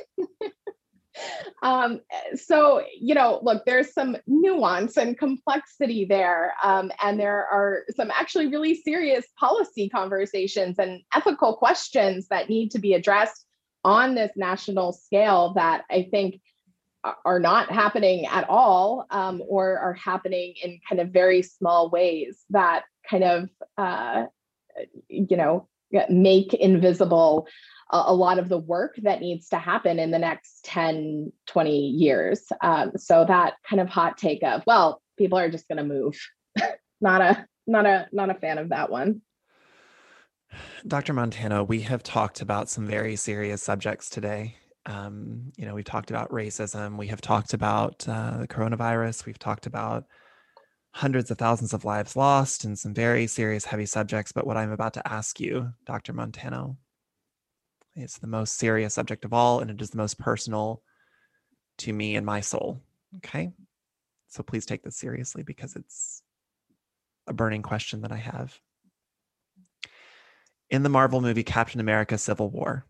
So, look, there's some nuance and complexity there. And there are some actually really serious policy conversations and ethical questions that need to be addressed on this national scale that I think are not happening at all, or are happening in kind of very small ways that kind of, make invisible a lot of the work that needs to happen in the next 10, 20 years. So that kind of hot take of, well, people are just going to move. Not a fan of that one. Dr. Montano, we have talked about some very serious subjects today. We've talked about racism. We have talked about the coronavirus. We've talked about hundreds of thousands of lives lost and some very serious, heavy subjects. But what I'm about to ask you, Dr. Montano, is the most serious subject of all, and it is the most personal to me and my soul. Okay? So please take this seriously because it's a burning question that I have. In the Marvel movie Captain America: Civil War,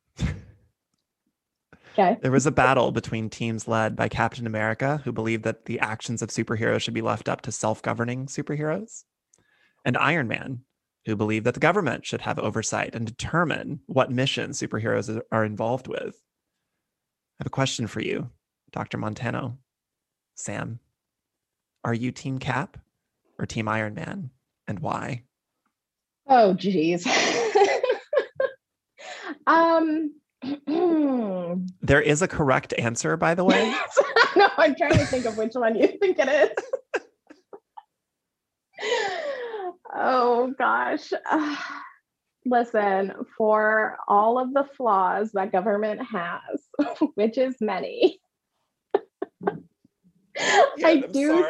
okay, there was a battle between teams led by Captain America, who believed that the actions of superheroes should be left up to self-governing superheroes, and Iron Man, who believed that the government should have oversight and determine what missions superheroes are involved with. I have a question for you, Dr. Montano. Sam, are you Team Cap or Team Iron Man, and why? Oh, geez. There is a correct answer, by the way. No, I'm trying to think of which one you think it is. Oh, gosh. Listen, for all of the flaws that government has, which is many, I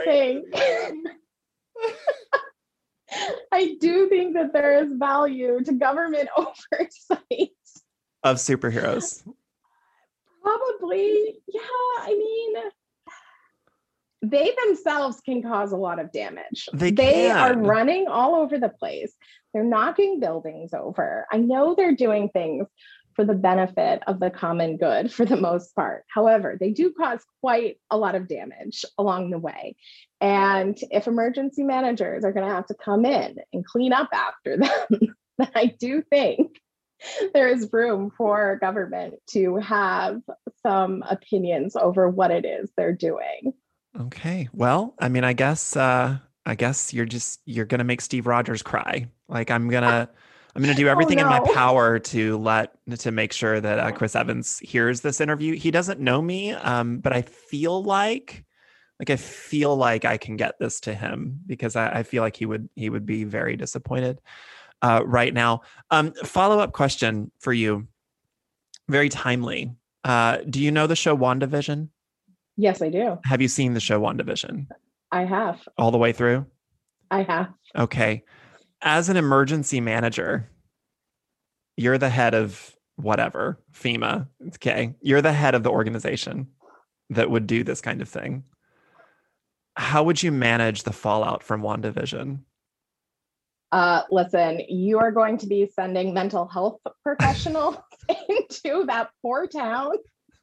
do think that there is value to government oversight of superheroes. Probably, yeah. I mean, they themselves can cause a lot of damage. They are running all over the place. They're knocking buildings over. I know they're doing things for the benefit of the common good for the most part. However, they do cause quite a lot of damage along the way. And if emergency managers are going to have to come in and clean up after them, then I do think there is room for government to have some opinions over what it is they're doing. Okay. Well, I mean, I guess you're going to make Steve Rogers cry. Like I'm going to do everything in my power to make sure that Chris Evans hears this interview. He doesn't know me, but I feel like I can get this to him because I feel like he would be very disappointed right now. Follow-up question for you. Very timely. Do you know the show WandaVision? Yes, I do. Have you seen the show WandaVision? I have. All the way through? I have. Okay. As an emergency manager, you're the head of whatever, FEMA. Okay. You're the head of the organization that would do this kind of thing. How would you manage the fallout from WandaVision? Listen, you are going to be sending mental health professionals into that poor town.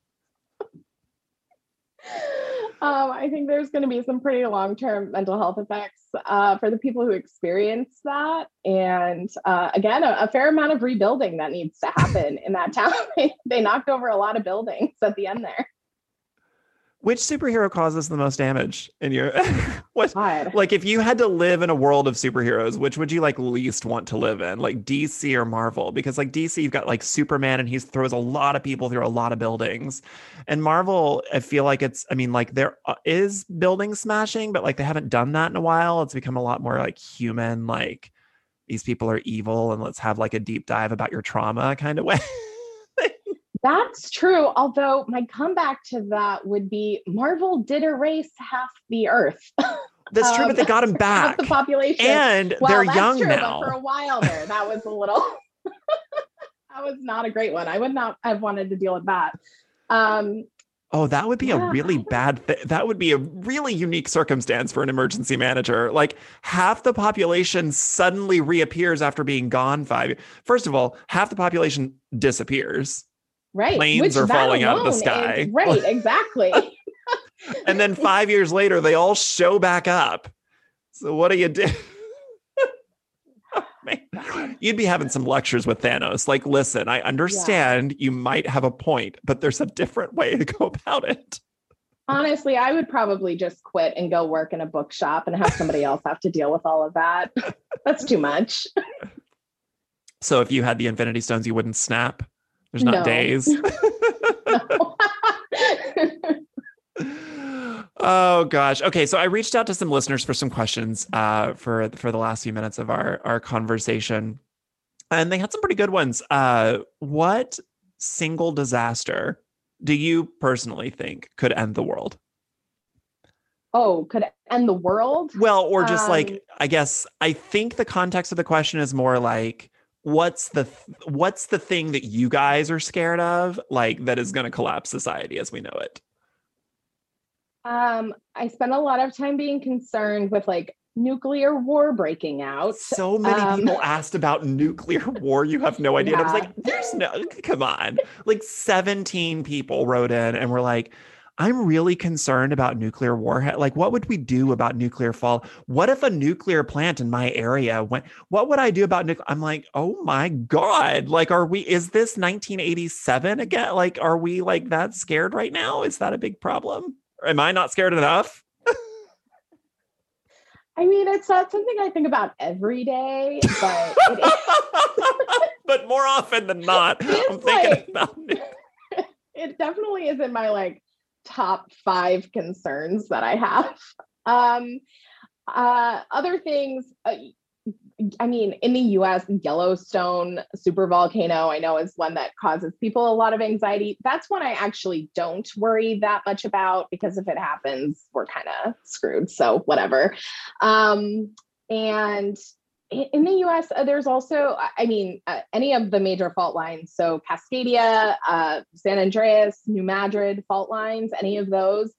I think there's going to be some pretty long-term mental health effects for the people who experience that. And again, a fair amount of rebuilding that needs to happen in that town. They knocked over a lot of buildings at the end there. Which superhero causes the most damage in your what God. like if you had to live in a world of superheroes, which would you like least want to live in? Like DC or Marvel? Because like DC, you've got like Superman and he throws a lot of people through a lot of buildings. And Marvel, I feel like I mean, like there is building smashing, but like they haven't done that in a while. It's become a lot more like human, like these people are evil and let's have like a deep dive about your trauma kind of way. That's true. Although my comeback to that would be Marvel did erase half the earth. That's true, but they got him Half back. the population. And well, they're that's young true, now. But for a while there, that was a little, that was not a great one. I would not have wanted to deal with that. Oh, that would be a really bad thing. That would be a really unique circumstance for an emergency manager. Like half the population suddenly reappears after being gone 5 years. First of all, half the population disappears. Right. Planes are falling out of the sky. Right, exactly. And then 5 years later, they all show back up. So what do you do? Oh, man. You'd be having some lectures with Thanos. Like, listen, I understand you might have a point, but there's a different way to go about it. Honestly, I would probably just quit and go work in a bookshop and have somebody else have to deal with all of that. That's too much. So if you had the Infinity Stones, you wouldn't snap? There's not days? No. Oh gosh. Okay, so I reached out to some listeners for some questions for the last few minutes of our conversation, and they had some pretty good ones. What single disaster do you personally think could end the world? Oh, could it end the world? Well, or just like, I guess I think the context of the question is more like, what's the thing that you guys are scared of, like that is going to collapse society as we know it? I spent a lot of time being concerned with like nuclear war breaking out. So many people asked about nuclear war. You have no idea. Yeah. And I was like, there's no, come on. Like 17 people wrote in and were like, I'm really concerned about nuclear warhead. Like, what would we do about nuclear fall? What if a nuclear plant in my area went? What would I do about nuclear? I'm like, oh my God. Like, is this 1987 again? Like, are we like that scared right now? Is that a big problem? Am I not scared enough? I mean, it's not something I think about every day, but it is. But more often than not, I'm thinking about it. It definitely is in my like top 5 concerns that I have. Other things, I mean, in the US, Yellowstone supervolcano, I know is one that causes people a lot of anxiety. That's one I actually don't worry that much about because if it happens, we're kind of screwed. So whatever. And in the US, there's also, I mean, any of the major fault lines. So Cascadia, San Andreas, New Madrid fault lines, any of those,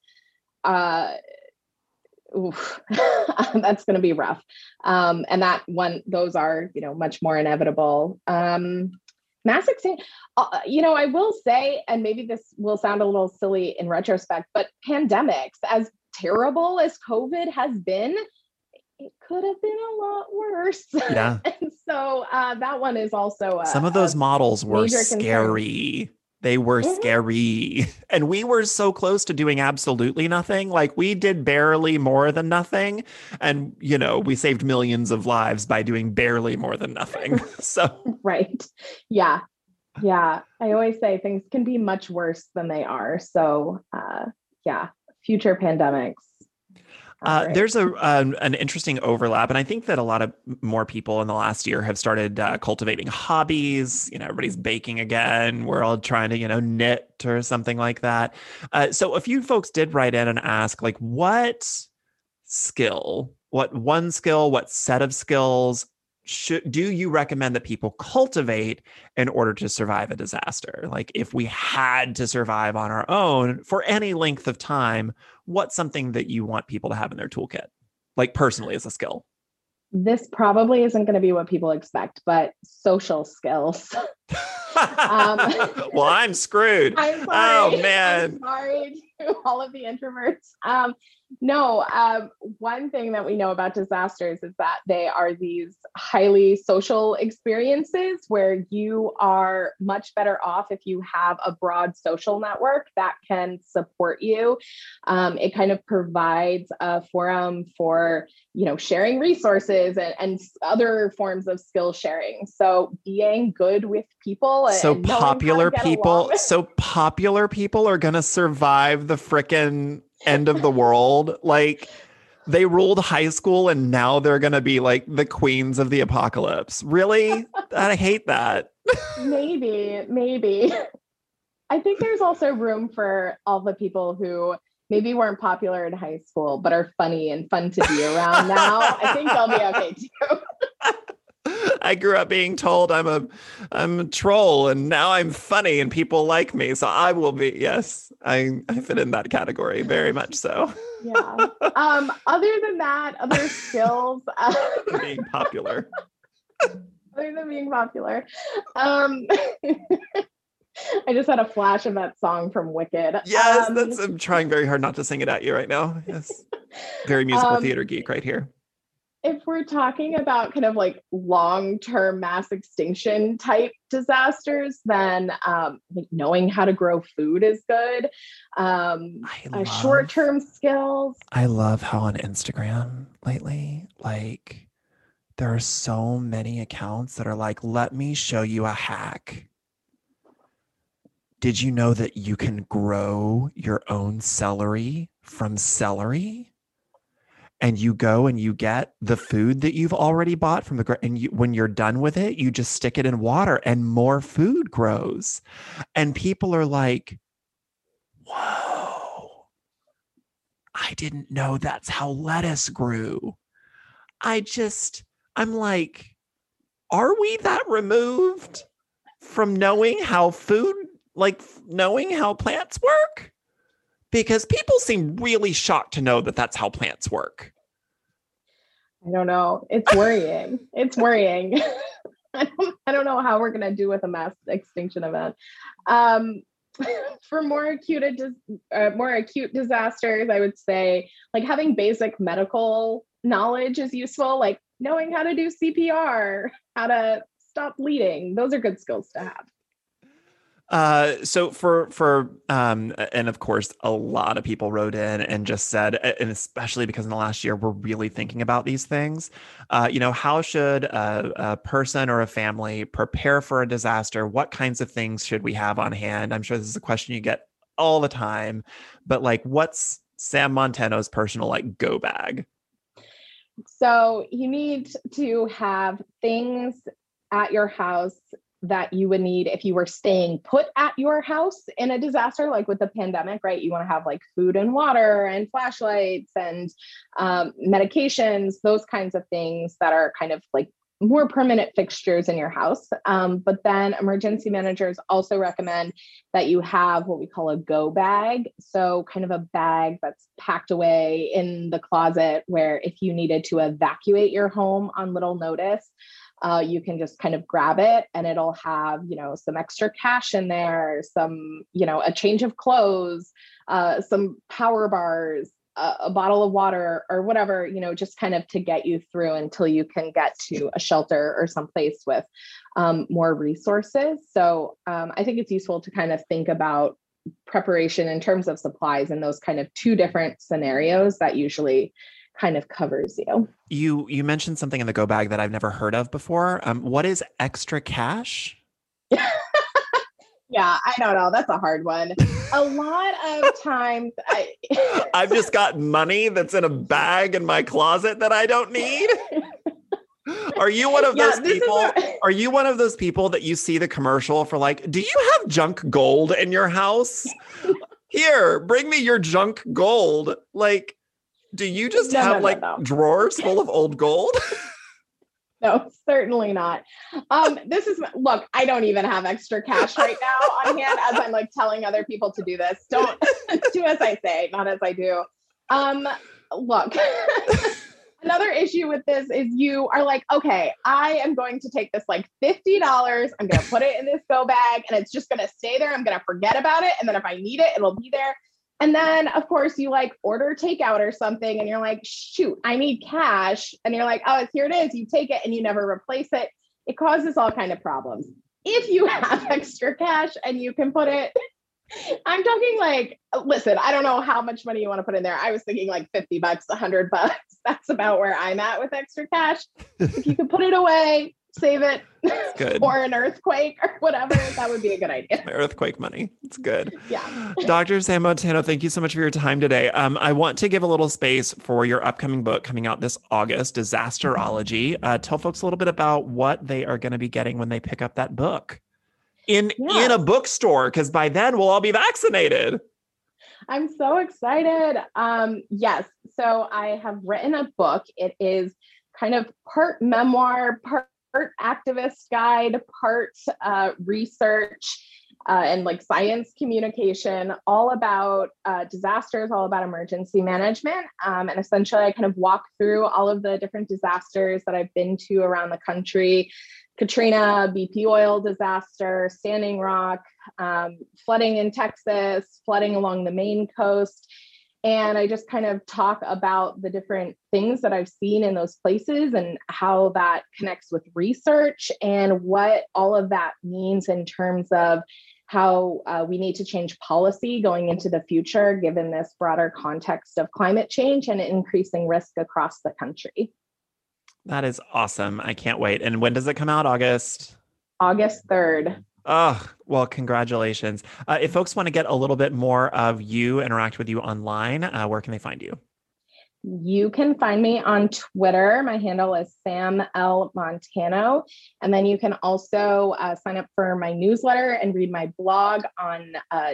that's going to be rough. And those are, much more inevitable. Mass extinction, I will say, and maybe this will sound a little silly in retrospect, but pandemics, as terrible as COVID has been, it could have been a lot worse. Yeah. And so that one is also some of those models were scary. Concern. They were scary. And we were so close to doing absolutely nothing. Like we did barely more than nothing. And, we saved millions of lives by doing barely more than nothing. So. Right. Yeah. Yeah. I always say things can be much worse than they are. So future pandemics. There's an interesting overlap. And I think that a lot of more people in the last year have started cultivating hobbies. Everybody's baking again. We're all trying to, knit or something like that. So a few folks did write in and ask, like, what set of skills do you recommend that people cultivate in order to survive a disaster? Like if we had to survive on our own for any length of time, what's something that you want people to have in their toolkit? Like personally as a skill? This probably isn't going to be what people expect, but social skills. Well, I'm screwed. I'm sorry. Oh man. I'm sorry to all of the introverts. No, one thing that we know about disasters is that they are these highly social experiences where you are much better off if you have a broad social network that can support you. It kind of provides a forum for, sharing resources and other forms of skill sharing. So being good with people So and knowing how to get along. popular people are going to survive the frickin' end of the world. Like they ruled high school and now they're going to be like the queens of the apocalypse. Really? I hate that. Maybe. I think there's also room for all the people who maybe weren't popular in high school, but are funny and fun to be around now. I think they'll be okay too. I grew up being told I'm a troll and now I'm funny and people like me. So I will be, yes, I fit in that category very much so. Yeah. Other than that, other skills. Being popular. Other than being popular. I just had a flash of that song from Wicked. Yes, I'm trying very hard not to sing it at you right now. Yes. Very musical theater geek right here. If we're talking about kind of like long-term mass extinction type disasters, then knowing how to grow food is good. Short-term skills. I love how on Instagram lately, like there are so many accounts that are like, let me show you a hack. Did you know that you can grow your own celery from celery? And you go and you get the food that you've already bought from when you're done with it, you just stick it in water and more food grows. And people are like, whoa, I didn't know that's how lettuce grew. I'm like, are we that removed from knowing how knowing how plants work? Because people seem really shocked to know that that's how plants work. I don't know. It's worrying. It's worrying. I don't know how we're going to do with a mass extinction event. For more acute disasters, I would say like having basic medical knowledge is useful, like knowing how to do CPR, how to stop bleeding. Those are good skills to have. So for and of course, a lot of people wrote in and just said, and especially because in the last year, we're really thinking about these things. How should a person or a family prepare for a disaster? What kinds of things should we have on hand? I'm sure this is a question you get all the time, but like, what's Sam Montano's personal like go bag? So you need to have things at your house that you would need if you were staying put at your house in a disaster, like with the pandemic, right? You want to have like food and water and flashlights and medications, those kinds of things that are kind of like more permanent fixtures in your house. But then emergency managers also recommend that you have what we call a go bag. So kind of a bag that's packed away in the closet where if you needed to evacuate your home on little notice, you can just kind of grab it and it'll have, some extra cash in there, some, a change of clothes, some power bars, a bottle of water or whatever, just kind of to get you through until you can get to a shelter or someplace with more resources. So I think it's useful to kind of think about preparation in terms of supplies in those kind of two different scenarios that usually kind of covers you. You mentioned something in the go bag that I've never heard of before. What is extra cash? Yeah, I don't know. That's a hard one. A lot of times I've just got money that's in a bag in my closet that I don't need. Are you one of those people? Are you one of those people that you see the commercial for like, do you have junk gold in your house? Here, bring me your junk gold. Like, do you just have drawers full of old gold? No, certainly not. Look, I don't even have extra cash right now on hand as I'm like telling other people to do this. Don't do as I say, not as I do. Look, another issue with this is you are like, okay, I am going to take this like $50. I'm going to put it in this go bag and it's just going to stay there. I'm going to forget about it. And then if I need it, it'll be there. And then, of course, you like order takeout or something and you're like, shoot, I need cash. And you're like, oh, here it is. You take it and you never replace it. It causes all kinds of problems. If you have extra cash and you can put it, I'm talking like, listen, I don't know how much money you want to put in there. I was thinking like $50, $100. That's about where I'm at with extra cash. If you could put it away, save it for an earthquake or whatever, that would be a good idea. My earthquake money. It's good. Yeah. Dr. Sam Montano, thank you so much for your time today. I want to give a little space for your upcoming book coming out this August, Disasterology. Tell folks a little bit about what they are going to be getting when they pick up that book in a bookstore, because by then we'll all be vaccinated. I'm so excited. Yes. So I have written a book. It is kind of part memoir, part activist guide, part research and like science communication, all about disasters, all about emergency management. And essentially I kind of walk through all of the different disasters that I've been to around the country: Katrina, BP oil disaster, Standing Rock, flooding in Texas, flooding along the Maine coast. And I just kind of talk about the different things that I've seen in those places and how that connects with research and what all of that means in terms of how we need to change policy going into the future, given this broader context of climate change and increasing risk across the country. That is awesome. I can't wait. And when does it come out? August 3rd. Oh, well, congratulations. If folks want to get a little bit more of you, interact with you online, where can they find you? You can find me on Twitter. My handle is Sam L. Montano. And then you can also sign up for my newsletter and read my blog on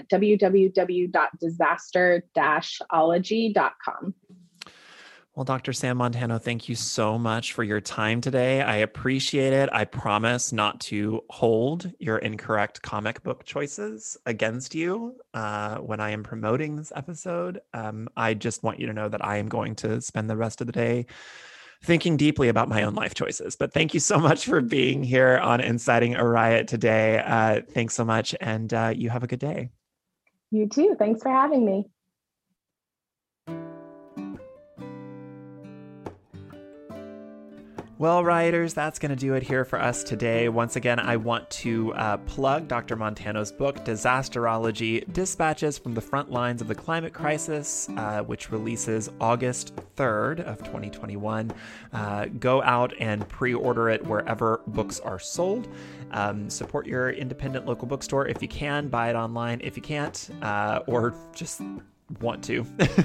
www.disaster-ology.com. Well, Dr. Sam Montano, thank you so much for your time today. I appreciate it. I promise not to hold your incorrect comic book choices against you when I am promoting this episode. I just want you to know that I am going to spend the rest of the day thinking deeply about my own life choices. But thank you so much for being here on Inciting a Riot today. Thanks so much. And you have a good day. You too. Thanks for having me. Well, rioters, that's going to do it here for us today. Once again, I want to plug Dr. Montano's book, Disasterology, Dispatches from the Front Lines of the Climate Crisis, which releases August 3rd of 2021. Go out and pre-order it wherever books are sold. Support your independent local bookstore if you can. Buy it online if you can't, or just want to.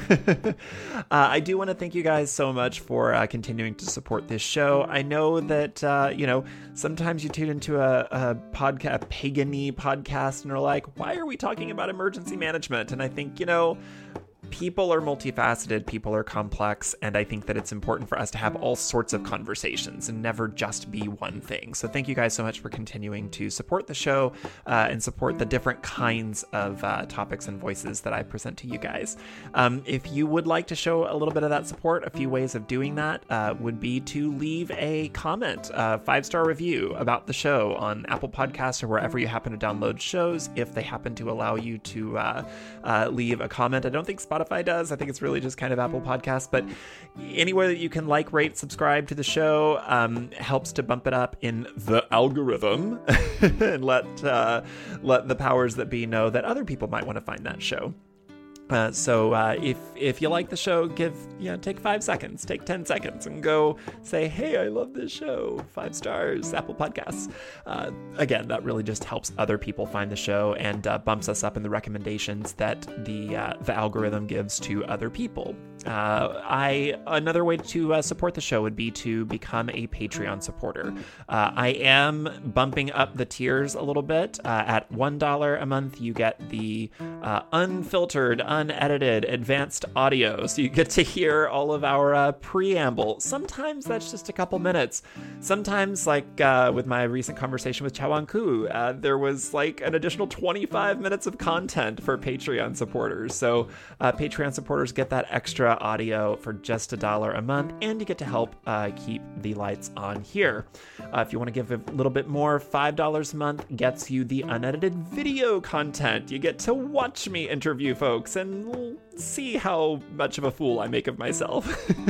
I do want to thank you guys so much for continuing to support this show. I know that sometimes you tune into a podcast, pagan-y podcast, and are like, why are we talking about emergency management? And I think, people are multifaceted, people are complex, and I think that it's important for us to have all sorts of conversations and never just be one thing. So thank you guys so much for continuing to support the show and support the different kinds of topics and voices that I present to you guys. If you would like to show a little bit of that support, a few ways of doing that would be to leave a comment, a 5-star review about the show on Apple Podcasts or wherever you happen to download shows, if they happen to allow you to leave a comment. I don't think Spotify does. I think it's really just kind of Apple Podcasts, but anywhere that you can like, rate, subscribe to the show helps to bump it up in the algorithm and let the powers that be know that other people might want to find that show. So if you like the show, take 5 seconds, take 10 seconds and go say, hey, I love this show. 5 stars, Apple Podcasts. Again, that really just helps other people find the show and bumps us up in the recommendations that the algorithm gives to other people. Another way to support the show would be to become a Patreon supporter. I am bumping up the tiers a little bit. At $1 a month, you get the unfiltered, unedited, advanced audio. So you get to hear all of our preamble. Sometimes that's just a couple minutes. Sometimes, like with my recent conversation with Chawan Ku, there was like an additional 25 minutes of content for Patreon supporters. So Patreon supporters get that extra audio for just $1 a month, and you get to help keep the lights on here. If you want to give a little bit more, $5 a month gets you the unedited video content. You get to watch me interview folks and and see how much of a fool I make of myself.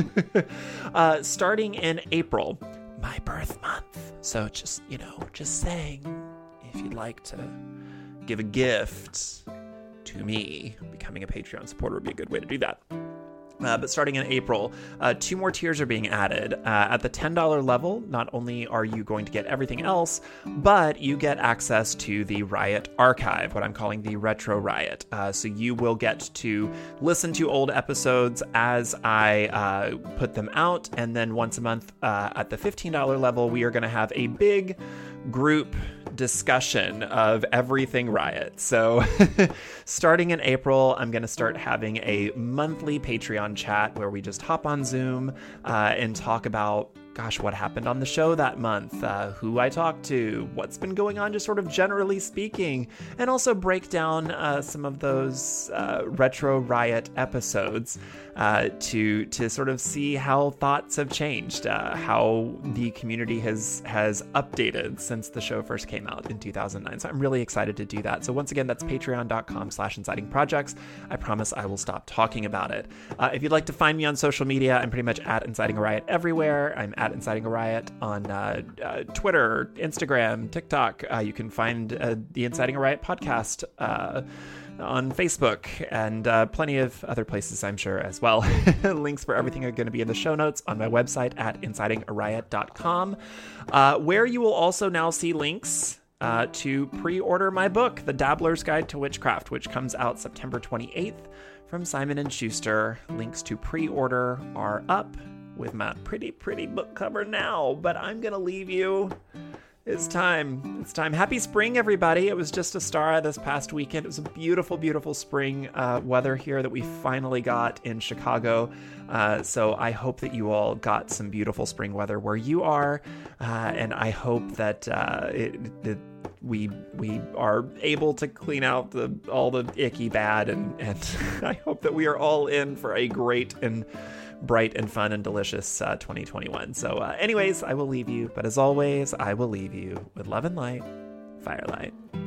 Starting in April, my birth month. So just saying, if you'd like to give a gift to me, becoming a Patreon supporter would be a good way to do that. But starting in April, 2 more tiers are being added. At the $10 level, not only are you going to get everything else, but you get access to the Riot archive, what I'm calling the Retro Riot. So you will get to listen to old episodes as I put them out. And then once a month at the $15 level, we are going to have a big group discussion of everything Riot. So starting in April, I'm going to start having a monthly Patreon chat where we just hop on Zoom and talk about, what happened on the show that month, who I talked to, what's been going on, just sort of generally speaking, and also break down some of those Retro Riot episodes to sort of see how thoughts have changed, how the community has updated since the show first came out in 2009. So I'm really excited to do that. So once again, that's patreon.com/incitingprojects. I promise I will stop talking about it. If you'd like to find me on social media, I'm pretty much at Inciting a Riot everywhere. I'm at Inciting a Riot on Twitter, Instagram, TikTok. You can find the Inciting a Riot podcast on Facebook and plenty of other places, I'm sure, as well. Links for everything are going to be in the show notes on my website at incitingariot.com, where you will also now see links to pre-order my book, The Dabbler's Guide to Witchcraft, which comes out September 28th from Simon & Schuster. Links to pre-order are up with my pretty book cover now, but I'm going to leave you. It's time. Happy spring, everybody. It was just Ostara this past weekend. It was a beautiful, beautiful spring weather here that we finally got in Chicago. So I hope that you all got some beautiful spring weather where you are. And I hope that we are able to clean out all the icky bad. And I hope that we are all in for a great and bright and fun and delicious 2021. So anyways, I will leave you. But as always, I will leave you with love and light, Firelight.